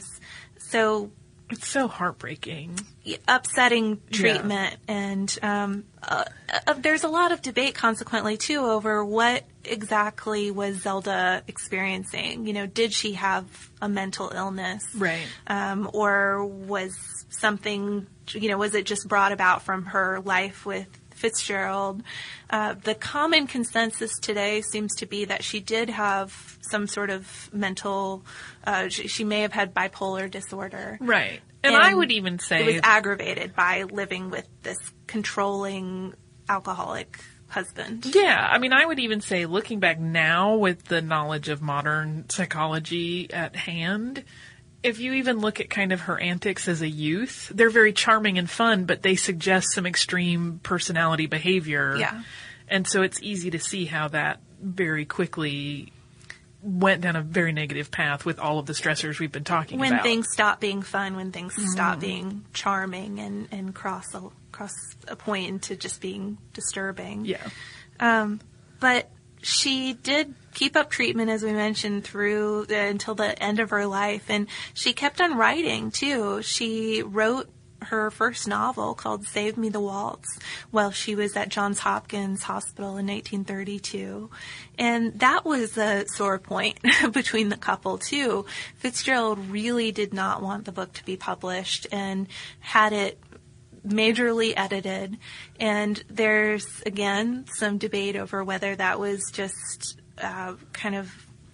So it's so heartbreaking. Upsetting treatment. Yeah. And um, uh, uh, there's a lot of debate, consequently, too, over what exactly was Zelda experiencing. You know, did she have a mental illness? Right. Um, or was something, you know, was it just brought about from her life with Fitzgerald? Uh, the common consensus today seems to be that she did have some sort of mental, uh, she, she may have had bipolar disorder. Right. And, and I would even say it was aggravated by living with this controlling alcoholic husband. Yeah. I mean, I would even say looking back now with the knowledge of modern psychology at hand, if you even look at kind of her antics as a youth, they're very charming and fun, but they suggest some extreme personality behavior. Yeah. And so it's easy to see how that very quickly went down a very negative path with all of the stressors we've been talking when about. When things stop being fun, when things mm. stop being charming and, and cross a, cross a point into just being disturbing. Yeah. Um, but she did keep up treatment, as we mentioned, through the, until the end of her life. And she kept on writing, too. She wrote her first novel called Save Me the Waltz while she was at Johns Hopkins Hospital in nineteen thirty-two. And that was a sore point between the couple, too. Fitzgerald really did not want the book to be published and had it majorly edited. And there's, again, some debate over whether that was just uh, kind of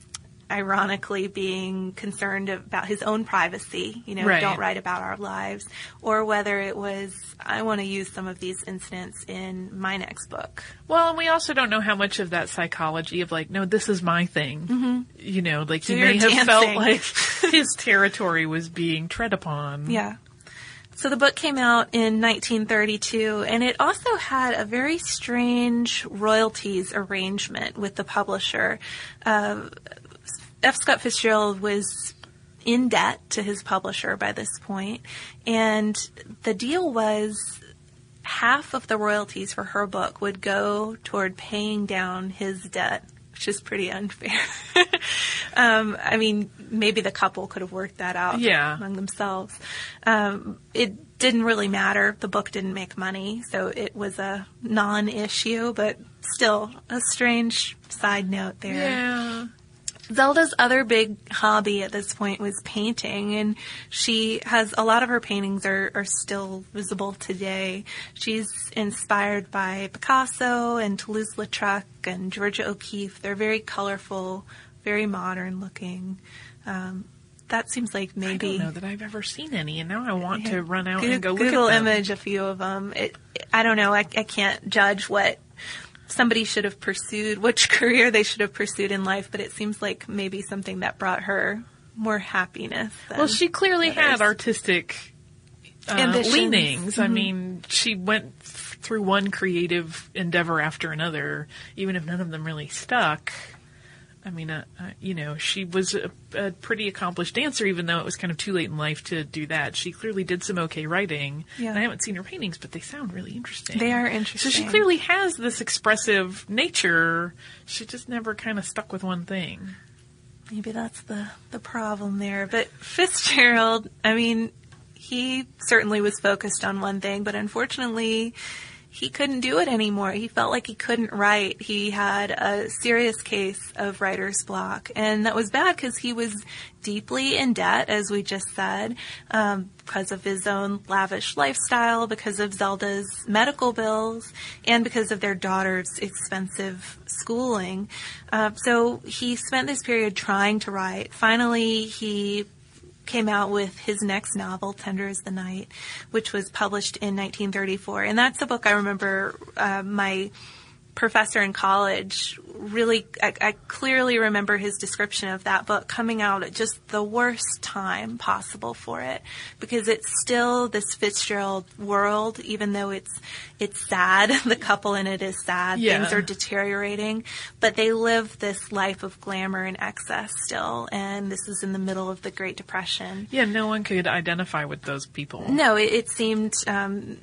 ironically being concerned about his own privacy, you know, right. don't write about our lives, or whether it was, I want to use some of these incidents in my next book. Well, and we also don't know how much of that psychology of like, no, this is my thing. Mm-hmm. You know, like so he may have dancing. felt like his territory was being tread upon. Yeah. So the book came out in nineteen thirty-two, and it also had a very strange royalties arrangement with the publisher. Uh, F. Scott Fitzgerald was in debt to his publisher by this point, and the deal was half of the royalties for her book would go toward paying down his debt, which is pretty unfair. um, I mean, maybe the couple could have worked that out yeah. among themselves. Um, it didn't really matter. The book didn't make money, so it was a non-issue, but still a strange side note there. Yeah. Zelda's other big hobby at this point was painting, and she has a lot of her paintings are, are still visible today. She's inspired by Picasso and Toulouse-Lautrec and Georgia O'Keeffe. They're very colorful, very modern looking. Um, that seems like maybe... I don't know that I've ever seen any, and now I want to run out Go- and go look Google at them. image a few of them. It, I don't know. I, I can't judge what somebody should have pursued, which career they should have pursued in life, but it seems like maybe something that brought her more happiness. Than Well, she clearly others. had artistic uh, Ambitions. leanings. Mm-hmm. I mean, she went f- through one creative endeavor after another, even if none of them really stuck. I mean, uh, uh, you know, she was a, a pretty accomplished dancer, even though it was kind of too late in life to do that. She clearly did some okay writing. Yeah. And I haven't seen her paintings, but they sound really interesting. They are So interesting. she clearly has this expressive nature. She just never kind of stuck with one thing. Maybe that's the, the problem there. But Fitzgerald, I mean, he certainly was focused on one thing, but unfortunately he couldn't do it anymore. He felt like he couldn't write. He had a serious case of writer's block, and that was bad because he was deeply in debt, as we just said, um, because of his own lavish lifestyle, because of Zelda's medical bills, and because of their daughter's expensive schooling. Uh, so he spent this period trying to write. Finally, he came out with his next novel, Tender as the Night, which was published in nineteen thirty-four. And that's a book I remember uh, my professor in college really, I, I clearly remember his description of that book coming out at just the worst time possible for it, because it's still this Fitzgerald world, even though it's it's sad. The couple in it is sad. Yeah. Things are deteriorating, but they live this life of glamour and excess still, and this is in the middle of the Great Depression. Yeah, no one could identify with those people. No, it, it seemed um,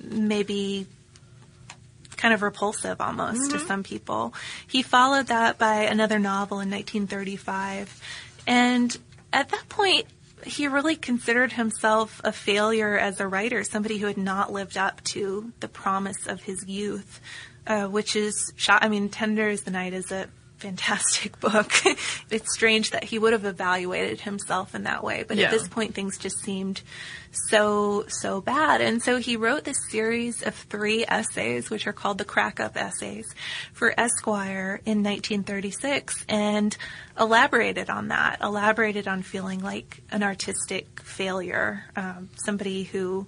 maybe kind of repulsive almost Mm-hmm. to some people. He followed that by another novel in nineteen thirty-five. And at that point, he really considered himself a failure as a writer, somebody who had not lived up to the promise of his youth, uh, which is, sho- I mean, Tender as the Night is a fantastic book. It's strange that he would have evaluated himself in that way, but Yeah. at this point things just seemed so, so bad. And so he wrote this series of three essays, which are called the Crack-Up Essays, for Esquire in nineteen thirty-six, and elaborated on that, elaborated on feeling like an artistic failure, um, somebody who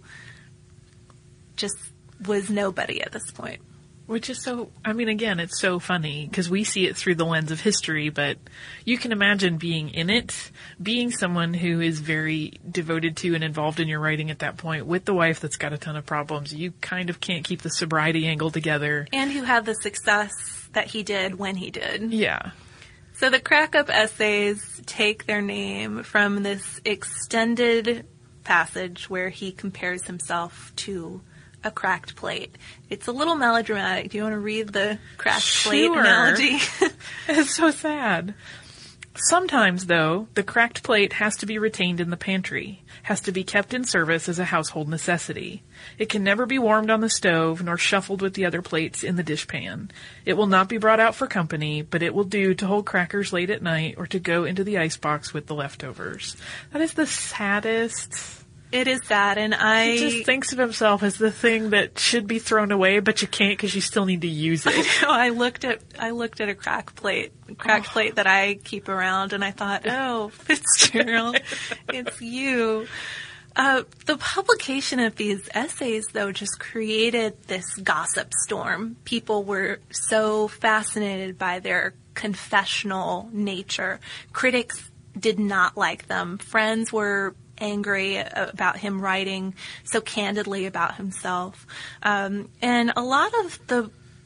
just was nobody at this point. Which is so, I mean, again, it's so funny because we see it through the lens of history, but you can imagine being in it, being someone who is very devoted to and involved in your writing at that point with the wife that's got a ton of problems. You kind of can't keep the sobriety angle together. And who had the success that he did when he did. Yeah. So the Crack-Up Essays take their name from this extended passage where he compares himself to a cracked plate. It's a little melodramatic. Do you want to read the cracked plate Sure. analogy? It's so sad. Sometimes, though, the cracked plate has to be retained in the pantry, has to be kept in service as a household necessity. It can never be warmed on the stove, nor shuffled with the other plates in the dishpan. It will not be brought out for company, but it will do to hold crackers late at night or to go into the icebox with the leftovers. That is the saddest. It is sad, and I... He just thinks of himself as the thing that should be thrown away, but you can't because you still need to use it. I know, I looked at I looked at a crack plate, cracked Oh. plate that I keep around, and I thought, oh, Fitzgerald, it's you. Uh, the publication of these essays, though, just created this gossip storm. People were so fascinated by their confessional nature. Critics did not like them. Friends were angry about him writing so candidly about himself. Um, and a lot of the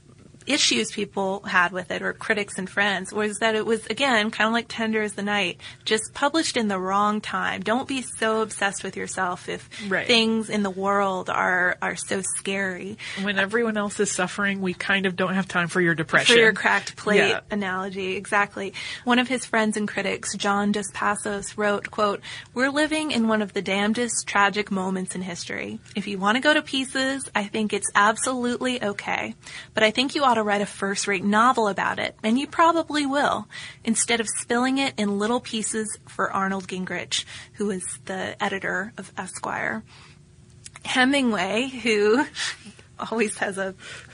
issues people had with it, or critics and friends, was that it was, again, kind of like Tender as the Night, just published in the wrong time. Don't be so obsessed with yourself if right. things in the world are, are so scary. When everyone else is suffering, we kind of don't have time for your depression. For your cracked plate yeah. analogy, exactly. One of his friends and critics, John Dos Passos, wrote, quote, "We're living in one of the damnedest tragic moments in history. If you want to go to pieces, I think it's absolutely okay. But I think you ought to write a first-rate novel about it, and you probably will, instead of spilling it in little pieces for Arnold Gingrich, who is the editor of Esquire." Hemingway, who always has a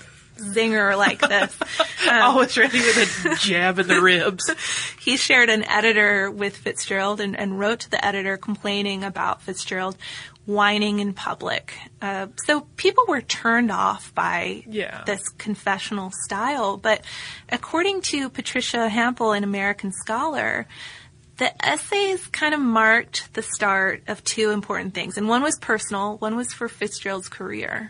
zinger like this. Um, Always ready with a jab in the ribs. He shared an editor with Fitzgerald and, and wrote to the editor complaining about Fitzgerald whining in public. Uh, so people were turned off by yeah. this confessional style. But according to Patricia Hampel, an American scholar, the essays kind of marked the start of two important things. And one was personal, one was for Fitzgerald's career.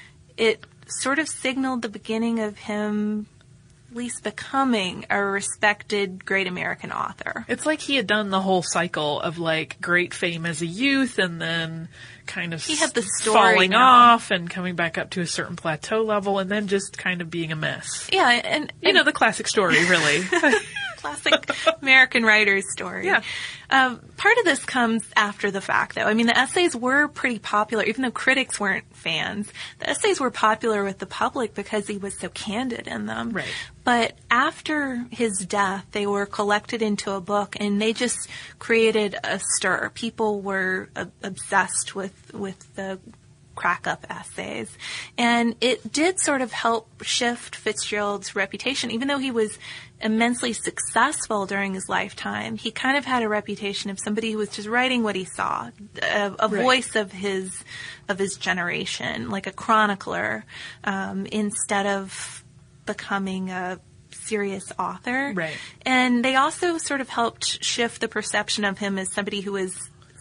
It sort of signaled the beginning of him at least becoming a respected great American author. It's like he had done the whole cycle of like great fame as a youth and then kind of he had the story falling now. off and coming back up to a certain plateau level and then just kind of being a mess. Yeah, and, and you know, the classic story, really. Classic American writer's story. Yeah. Um, part of this comes after the fact, though. I mean, the essays were pretty popular, even though critics weren't fans. The essays were popular with the public because he was so candid in them. Right. But after his death, they were collected into a book, and they just created a stir. People were uh, obsessed with with the crack-up essays. And it did sort of help shift Fitzgerald's reputation. Even though he was immensely successful during his lifetime, he kind of had a reputation of somebody who was just writing what he saw, a, a right. voice of his of his generation, like a chronicler, um, instead of becoming a serious author. Right. And they also sort of helped shift the perception of him as somebody who was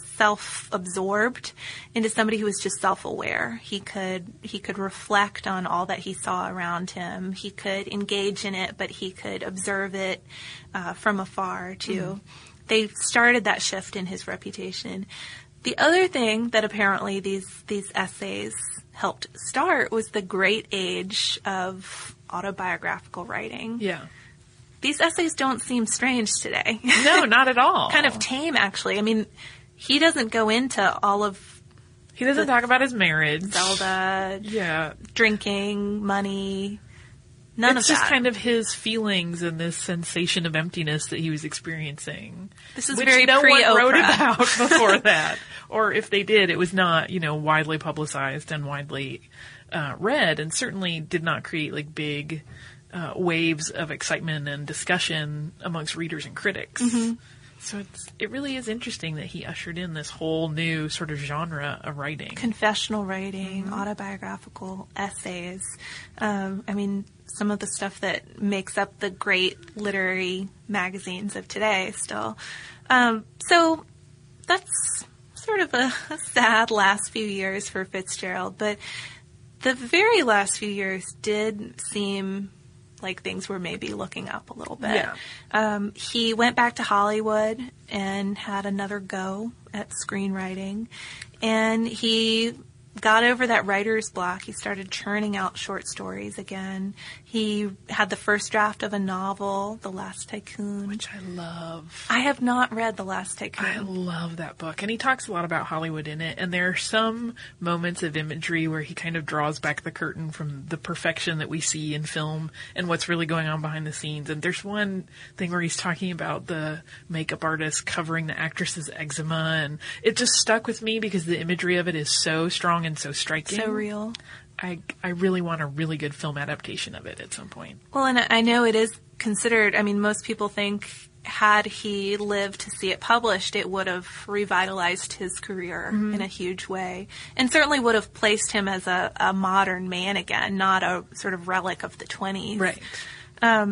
self-absorbed into somebody who was just self-aware. He could he could reflect on all that he saw around him. He could engage in it, but he could observe it uh, from afar too. Mm. They started that shift in his reputation. The other thing that apparently these these essays helped start was the great age of autobiographical writing. Yeah. These essays don't seem strange today. No, not at all. Kind of tame, actually. I mean, he doesn't go into all of... He doesn't talk about his marriage. Zelda. Yeah. Drinking, money. None it's of that. It's just kind of his feelings and this sensation of emptiness that he was experiencing. This is which very no pre-Oprah. one wrote about before that. Or if they did, it was not, you know, widely publicized and widely uh, read, and certainly did not create like big uh, waves of excitement and discussion amongst readers and critics. Mm-hmm. So it's, it really is interesting that he ushered in this whole new sort of genre of writing. Confessional writing, mm-hmm. autobiographical essays. Um, I mean, some of the stuff that makes up the great literary magazines of today still. Um, so that's sort of a, a sad last few years for Fitzgerald. But the very last few years did seem like things were maybe looking up a little bit. Yeah. Um, he went back to Hollywood and had another go at screenwriting. And he got over that writer's block. He started churning out short stories again. He had the first draft of a novel, The Last Tycoon. Which I love. I have not read The Last Tycoon. I love that book. And he talks a lot about Hollywood in it. And there are some moments of imagery where he kind of draws back the curtain from the perfection that we see in film and what's really going on behind the scenes. And there's one thing where he's talking about the makeup artist covering the actress's eczema. And it just stuck with me because the imagery of it is so strong and so striking. So real. I, I really want a really good film adaptation of it at some point. Well, and I know it is considered, I mean, most people think had he lived to see it published, it would have revitalized his career mm-hmm. in a huge way. And certainly would have placed him as a, a modern man again, not a sort of relic of the twenties. Right. Um,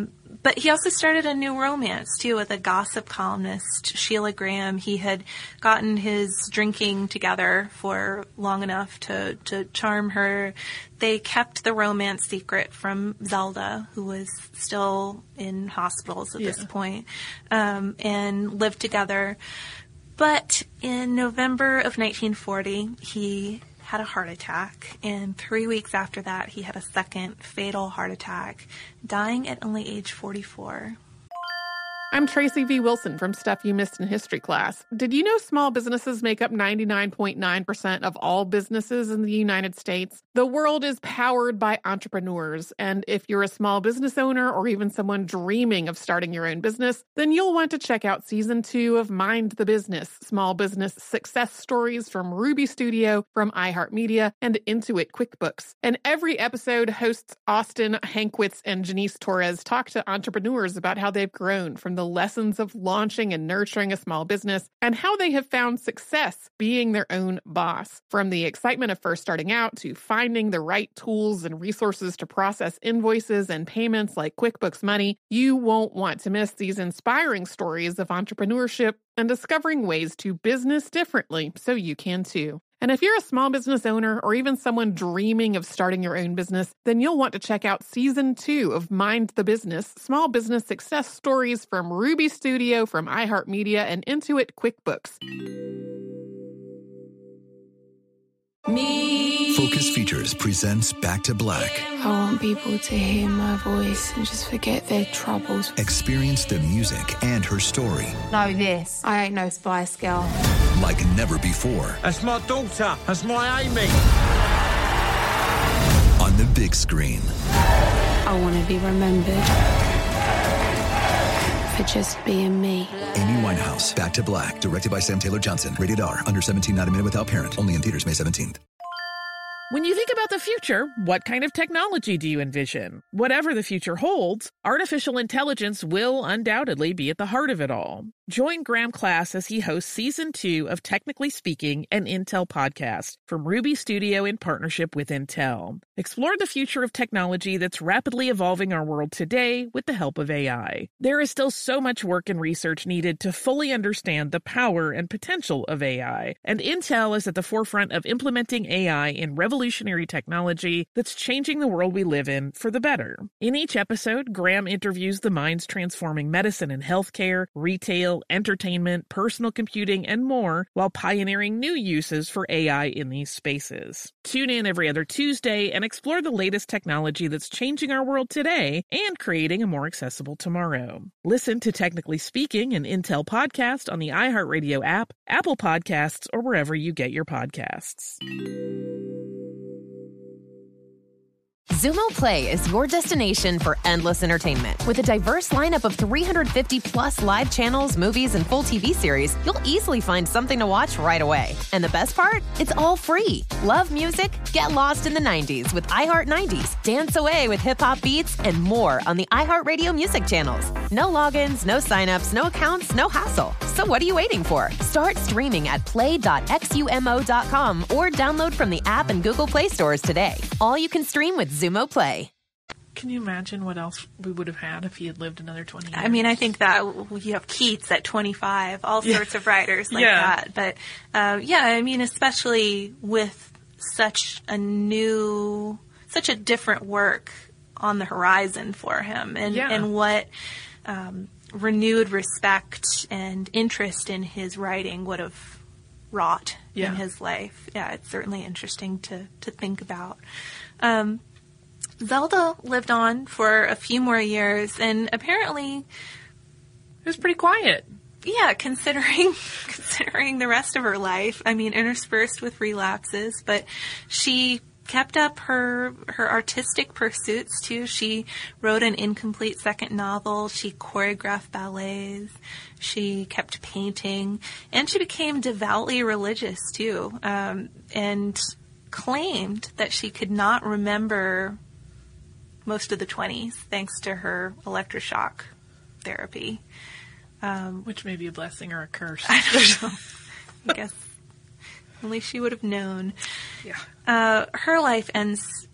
but he also started a new romance, too, with a gossip columnist, Sheila Graham. He had gotten his drinking together for long enough to, to charm her. They kept the romance secret from Zelda, who was still in hospitals at Yeah. this point, um, and lived together. But in November of nineteen forty, he had a heart attack, and three weeks after that, he had a second fatal heart attack, dying at only age forty-four. I'm Tracy V. Wilson from Stuff You Missed in History Class. Did you know small businesses make up ninety-nine point nine percent of all businesses in the United States? The world is powered by entrepreneurs, and if you're a small business owner or even someone dreaming of starting your own business, then you'll want to check out Season two of Mind the Business, Small Business Success Stories from Ruby Studio, from iHeartMedia, and Intuit QuickBooks. And every episode, hosts Austin Hankwitz and Janice Torres talk to entrepreneurs about how they've grown from the lessons of launching and nurturing a small business and how they have found success being their own boss. From the excitement of first starting out to finding the right tools and resources to process invoices and payments like QuickBooks Money, you won't want to miss these inspiring stories of entrepreneurship and discovering ways to business differently so you can too. And if you're a small business owner or even someone dreaming of starting your own business, then you'll want to check out Season two of Mind the Business, Small Business Success Stories from Ruby Studio, from iHeartMedia, and Intuit QuickBooks. Me. Focus Features presents Back to Black. I want people to hear my voice and just forget their troubles. Experience the music and her story Know this. I ain't no Spice Girl. like never before. That's my daughter. That's my Amy. On the big screen. I want to be remembered for just being me. Amy Winehouse, Back to Black, directed by Sam Taylor Johnson. Rated R, under seventeen, not a minute without parent. Only in theaters May seventeenth. When you think about the future, what kind of technology do you envision? Whatever the future holds, artificial intelligence will undoubtedly be at the heart of it all. Join Graham Class as he hosts Season two of Technically Speaking, an Intel podcast from Ruby Studio in partnership with Intel. Explore the future of technology that's rapidly evolving our world today with the help of A I. There is still so much work and research needed to fully understand the power and potential of A I, and Intel is at the forefront of implementing A I in revolutionary technology that's changing the world we live in for the better. In each episode, Graham interviews the minds transforming medicine and healthcare, retail, entertainment, personal computing, and more, while pioneering new uses for A I in these spaces. Tune in every other Tuesday and explore the latest technology that's changing our world today and creating a more accessible tomorrow. Listen to Technically Speaking, an Intel podcast on the iHeartRadio app, Apple Podcasts, or wherever you get your podcasts. Zumo Play is your destination for endless entertainment. With a diverse lineup of three hundred fifty plus live channels, movies, and full T V series, you'll easily find something to watch right away. And the best part? It's all free. Love music? Get lost in the nineties with iHeart nineties, dance away with hip-hop beats, and more on the iHeartRadio music channels. No logins, no signups, no accounts, no hassle. So what are you waiting for? Start streaming at play dot xumo dot com or download from the app and Google Play stores today. All you can stream with Zumo Play. Can you imagine what else we would have had if he had lived another twenty years? I mean, I think that you have Keats at twenty-five, all Yeah. sorts of writers like Yeah. that. But, uh, yeah, I mean, especially with such a new, such a different work on the horizon for him, and, Yeah. and what um, renewed respect and interest in his writing would have wrought Yeah. in his life. Yeah, it's certainly interesting to, to think about. Um, Zelda lived on for a few more years, and apparently It was pretty quiet. yeah, considering considering the rest of her life. I mean, interspersed with relapses, but she kept up her her artistic pursuits too. She wrote an incomplete second novel. She choreographed ballets. She kept painting, and she became devoutly religious too, um, and claimed that she could not remember most of the twenties thanks to her electroshock therapy. Um, Which may be a blessing or a curse. I don't know. I guess only she would have known. Yeah. Uh, her life ends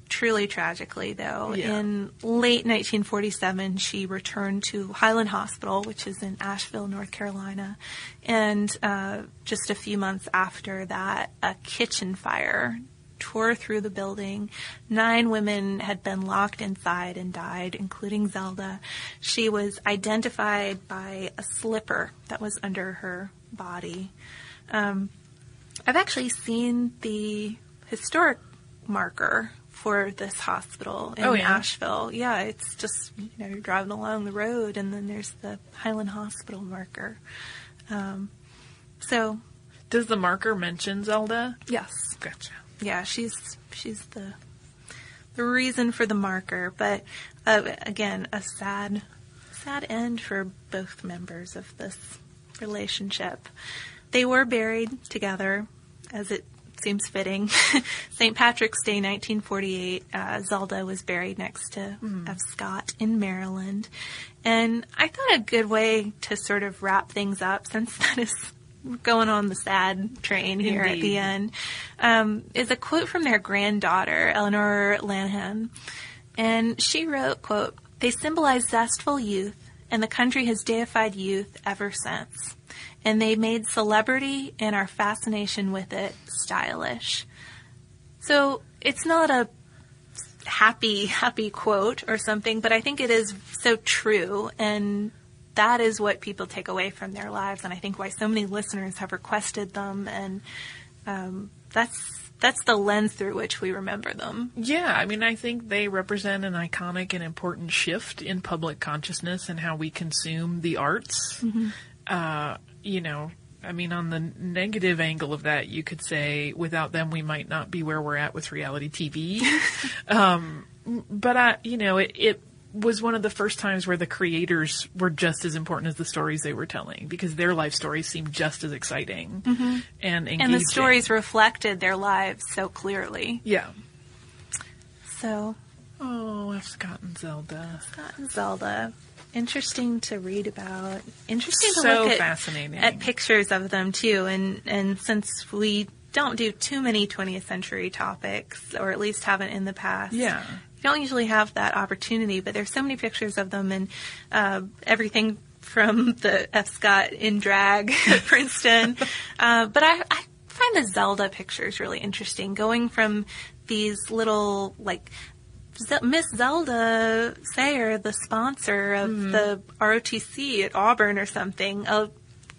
truly tragically, though. Yeah. In late nineteen forty-seven, she returned to Highland Hospital, which is in Asheville, North Carolina. And uh, just a few months after that, a kitchen fire tore through the building. Nine women had been locked inside and died, including Zelda. She was identified by a slipper that was under her body. Um, I've actually seen the historic marker for this hospital in oh, yeah? Asheville. Yeah, it's just, you know, you're driving along the road and then there's the Highland Hospital marker. Um, so. Does the marker mention Zelda? Yes. Gotcha. Yeah, she's she's the the reason for the marker. But uh, again, a sad, sad end for both members of this relationship. They were buried together, as it seems fitting. Saint Patrick's Day, nineteen forty-eight, uh, Zelda was buried next to mm. F. Scott in Maryland. And I thought a good way to sort of wrap things up, since that is going on the sad train here Indeed. At the end, um, is a quote from their granddaughter, Eleanor Lanahan. And she wrote, quote, "They symbolize zestful youth, and the country has deified youth ever since. And they made celebrity and our fascination with it stylish." So it's not a happy, happy quote or something, but I think it is so true, and that is what people take away from their lives, and I think why so many listeners have requested them, and um, that's that's the lens through which we remember them. Yeah, I mean, I think they represent an iconic and important shift in public consciousness and how we consume the arts. Mm-hmm. Uh, you know, I mean, on the negative angle of that, you could say without them, we might not be where we're at with reality T V. um, but, I, you know, it, it was one of the first times where the creators were just as important as the stories they were telling, because their life stories seemed just as exciting mm-hmm. and engaging. And the stories reflected their lives so clearly. Yeah. So. Oh, F. Scott and Zelda. Scott and Zelda. Interesting to read about. Interesting to so look at, fascinating. at pictures of them, too. And, and since we don't do too many twentieth century topics, or at least haven't in the past. Yeah. You don't usually have that opportunity, but there's so many pictures of them, and uh, everything from the F. Scott in drag at Princeton. uh, but I, I find the Zelda pictures really interesting, going from these little, like, Miss Zelda Sayer, the sponsor of mm-hmm. the R O T C at Auburn or something, a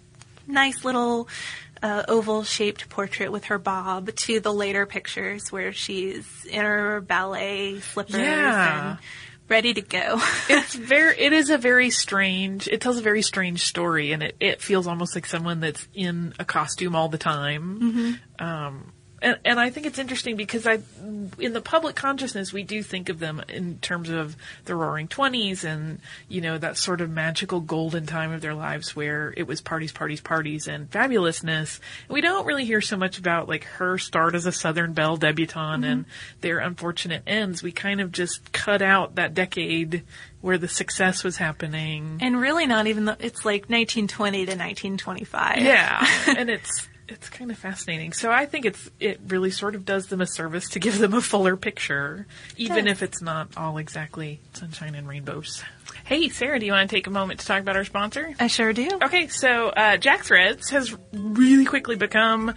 nice little uh, oval-shaped portrait with her bob, to the later pictures where she's in her ballet slippers yeah. and ready to go. It's very, it is a very strange, it tells a very strange story, and it, it feels almost like someone that's in a costume all the time. Mm-hmm. Um, And, and I think it's interesting because I, in the public consciousness, we do think of them in terms of the Roaring Twenties and, you know, that sort of magical golden time of their lives where it was parties, parties, parties and fabulousness. And we don't really hear so much about, like, her start as a Southern Belle debutante mm-hmm. and their unfortunate ends. We kind of just cut out that decade where the success was happening. And really not even, the, it's like nineteen twenty to nineteen twenty-five. Yeah. And it's, It's kind of fascinating. So I think it's it really sort of does them a service to give them a fuller picture, even if it's not all exactly sunshine and rainbows. Hey, Sarah, do you want to take a moment to talk about our sponsor? I sure do. Okay, so uh, Jack Threads has really quickly become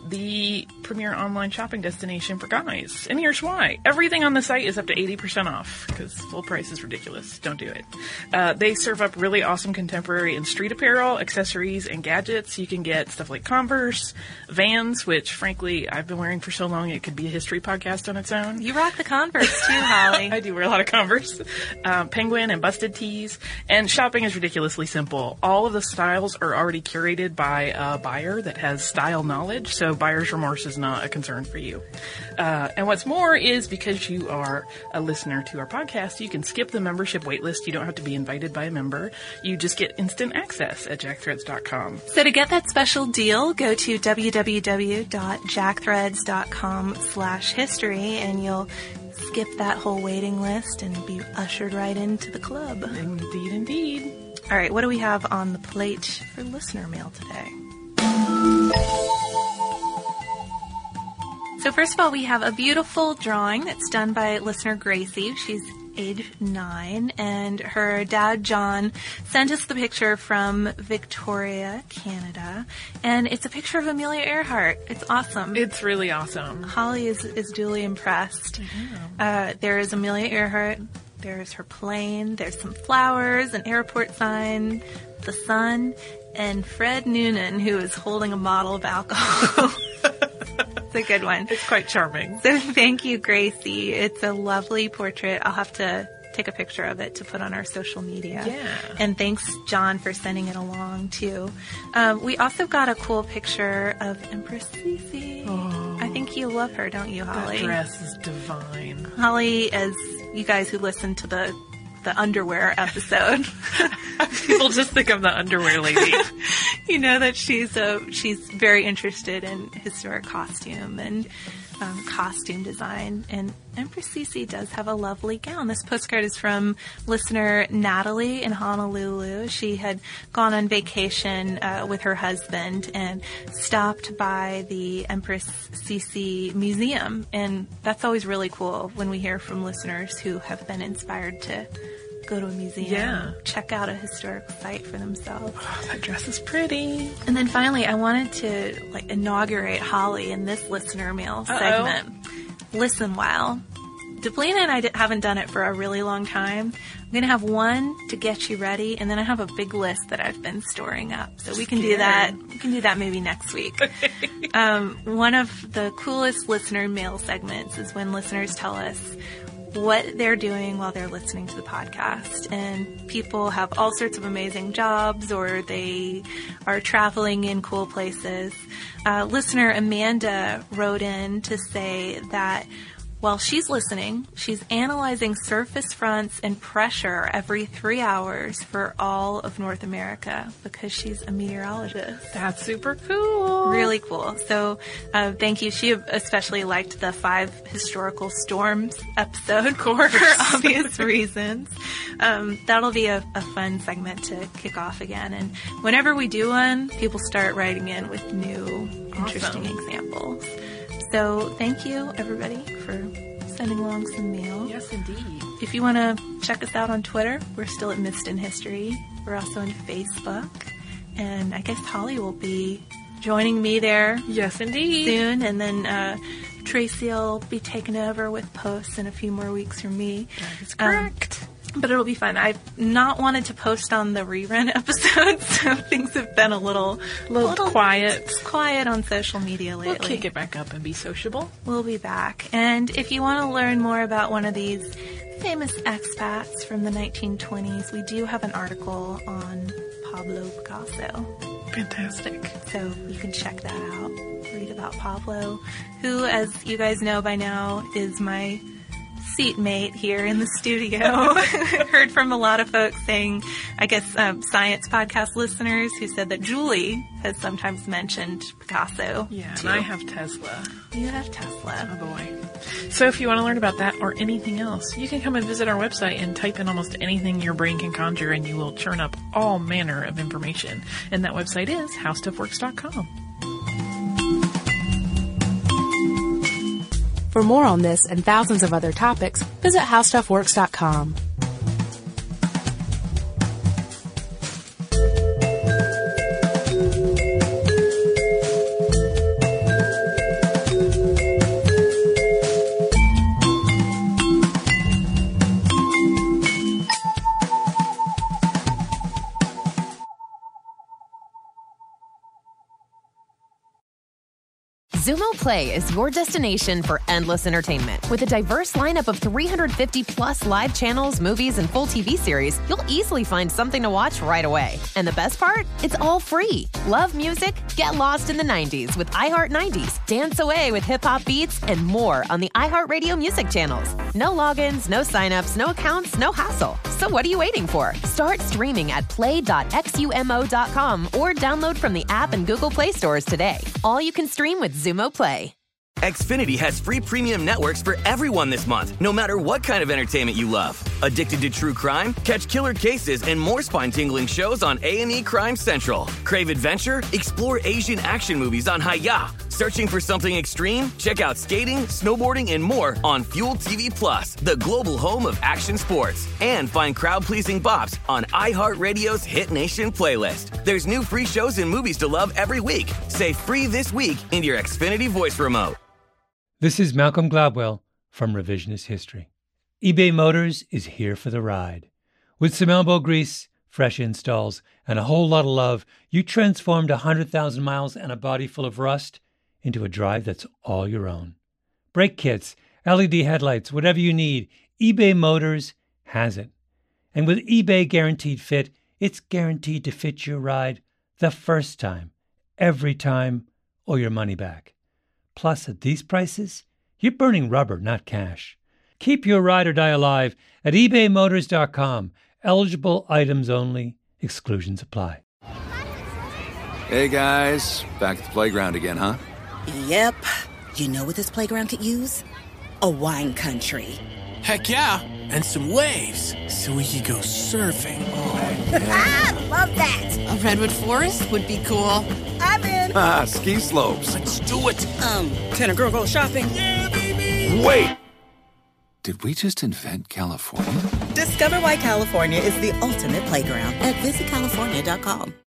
the premier online shopping destination for guys. And here's why. Everything on the site is up to eighty percent off, because full price is ridiculous. Don't do it. Uh, they serve up really awesome contemporary and street apparel, accessories, and gadgets. You can get stuff like Converse, Vans, which, frankly, I've been wearing for so long it could be a history podcast on its own. You rock the Converse, too, Holly. I do wear a lot of Converse. Um, Penguin and busted tees. And shopping is ridiculously simple. All of the styles are already curated by a buyer that has style knowledge, so buyer's remorse is not a concern for you. Uh, and what's more is, because you are a listener to our podcast, you can skip the membership waitlist. You don't have to be invited by a member. You just get instant access at jack threads dot com. So to get that special deal, go to w w w dot jack threads dot com slash history, and you'll skip that whole waiting list and be ushered right into the club. Indeed, indeed. All right, what do we have on the plate for listener mail today? So first of all, we have a beautiful drawing that's done by listener Gracie. She's age nine, and her dad, John, sent us the picture from Victoria, Canada, and it's a picture of Amelia Earhart. It's awesome. It's really awesome. Holly is, is duly impressed. Uh, there is Amelia Earhart. There's her plane. There's some flowers, an airport sign, the sun, and Fred Noonan, who is holding a bottle of alcohol. It's a good one. It's quite charming. So thank you, Gracie. It's a lovely portrait. I'll have to take a picture of it to put on our social media. Yeah. And thanks, John, for sending it along, too. Um, we also got a cool picture of Empress Sisi. Oh, I think you love her, don't you, Holly? That dress is divine. Holly, as you guys who listen to the the underwear episode. People just think I'm the underwear lady. You know that she's a, she's very interested in historic costume and um, costume design. And Empress Sisi does have a lovely gown. This postcard is from listener Natalie in Honolulu. She had gone on vacation uh, with her husband and stopped by the Empress Sisi Museum. And that's always really cool when we hear from listeners who have been inspired to go to a museum, yeah. check out a historic site for themselves. Oh, that dress is pretty. And then finally, I wanted to like inaugurate Holly in this listener mail Uh-oh. segment. Listen while. Deblina and I d- haven't done it for a really long time. I'm going to have one to get you ready, and then I have a big list that I've been storing up. So we can do that. We can do that maybe next week. um, one of the coolest listener mail segments is when listeners tell us what they're doing while they're listening to the podcast. And people have all sorts of amazing jobs, or they are traveling in cool places. Uh, listener Amanda wrote in to say that while she's listening, she's analyzing surface fronts and pressure every three hours for all of North America because she's a meteorologist. That's super cool. Really cool. So uh, thank you. She especially liked the five historical storms episode for obvious reasons. Um, that'll be a, a fun segment to kick off again. And whenever we do one, people start writing in with new, interesting Awesome. examples. So thank you, everybody, for sending along some mail. Yes, indeed. If you want to check us out on Twitter, we're still at Missed in History. We're also on Facebook. And I guess Holly will be joining me there. Yes, indeed. Soon. And then uh, Tracy will be taking over with posts in a few more weeks from me. That is correct. Um, but it'll be fun. I've not wanted to post on the rerun episodes, so things have been a little, a little, little quiet. Quiet on social media lately. We'll kick it back up and be sociable. We'll be back. And if you want to learn more about one of these famous expats from the nineteen twenties, we do have an article on Pablo Picasso. Fantastic. So you can check that out. Read about Pablo, who, as you guys know by now, is my seatmate here in the studio. Heard from a lot of folks saying, I guess, um, science podcast listeners who said that Julie has sometimes mentioned Picasso. Yeah, too. and I have Tesla. You have Tesla. Oh, boy. So if you want to learn about that or anything else, you can come and visit our website and type in almost anything your brain can conjure, and you will churn up all manner of information. And that website is how stuff works dot com. For more on this and thousands of other topics, visit how stuff works dot com. Zumo Play is your destination for endless entertainment. With a diverse lineup of three hundred fifty plus live channels, movies, and full T V series, you'll easily find something to watch right away. And the best part? It's all free. Love music? Get lost in the nineties with iHeart nineties, dance away with hip-hop beats, and more on the iHeartRadio music channels. No logins, no signups, no accounts, no hassle. So what are you waiting for? Start streaming at play dot xumo dot com or download from the app and Google Play stores today. All you can stream with Zumo Play. Xfinity has free premium networks for everyone this month, no matter what kind of entertainment you love. Addicted to true crime? Catch killer cases and more spine-tingling shows on A and E Crime Central. Crave adventure? Explore Asian action movies on Hi-Ya. Searching for something extreme? Check out skating, snowboarding, and more on Fuel T V Plus, the global home of action sports. And find crowd-pleasing bops on iHeartRadio's Hit Nation playlist. There's new free shows and movies to love every week. Say free this week in your Xfinity voice remote. This is Malcolm Gladwell from Revisionist History. eBay Motors is here for the ride. With some elbow grease, fresh installs, and a whole lot of love, you transformed one hundred thousand miles and a body full of rust into a drive that's all your own. Brake kits, L E D headlights, whatever you need, eBay Motors has it. And with eBay Guaranteed Fit, it's guaranteed to fit your ride the first time, every time, or your money back. Plus, at these prices, you're burning rubber, not cash. Keep your ride or die alive at ebay motors dot com. Eligible items only. Exclusions apply. Hey, guys. Back at the playground again, huh? Yep. You know what this playground could use? A wine country. Heck yeah. And some waves so we could go surfing. Oh, yeah. Love that. A redwood forest would be cool. I'm in. Ah, ski slopes. Let's do it. Um, can a girl go shopping? Yeah, baby. Wait. Did we just invent California? Discover why California is the ultimate playground at visit california dot com.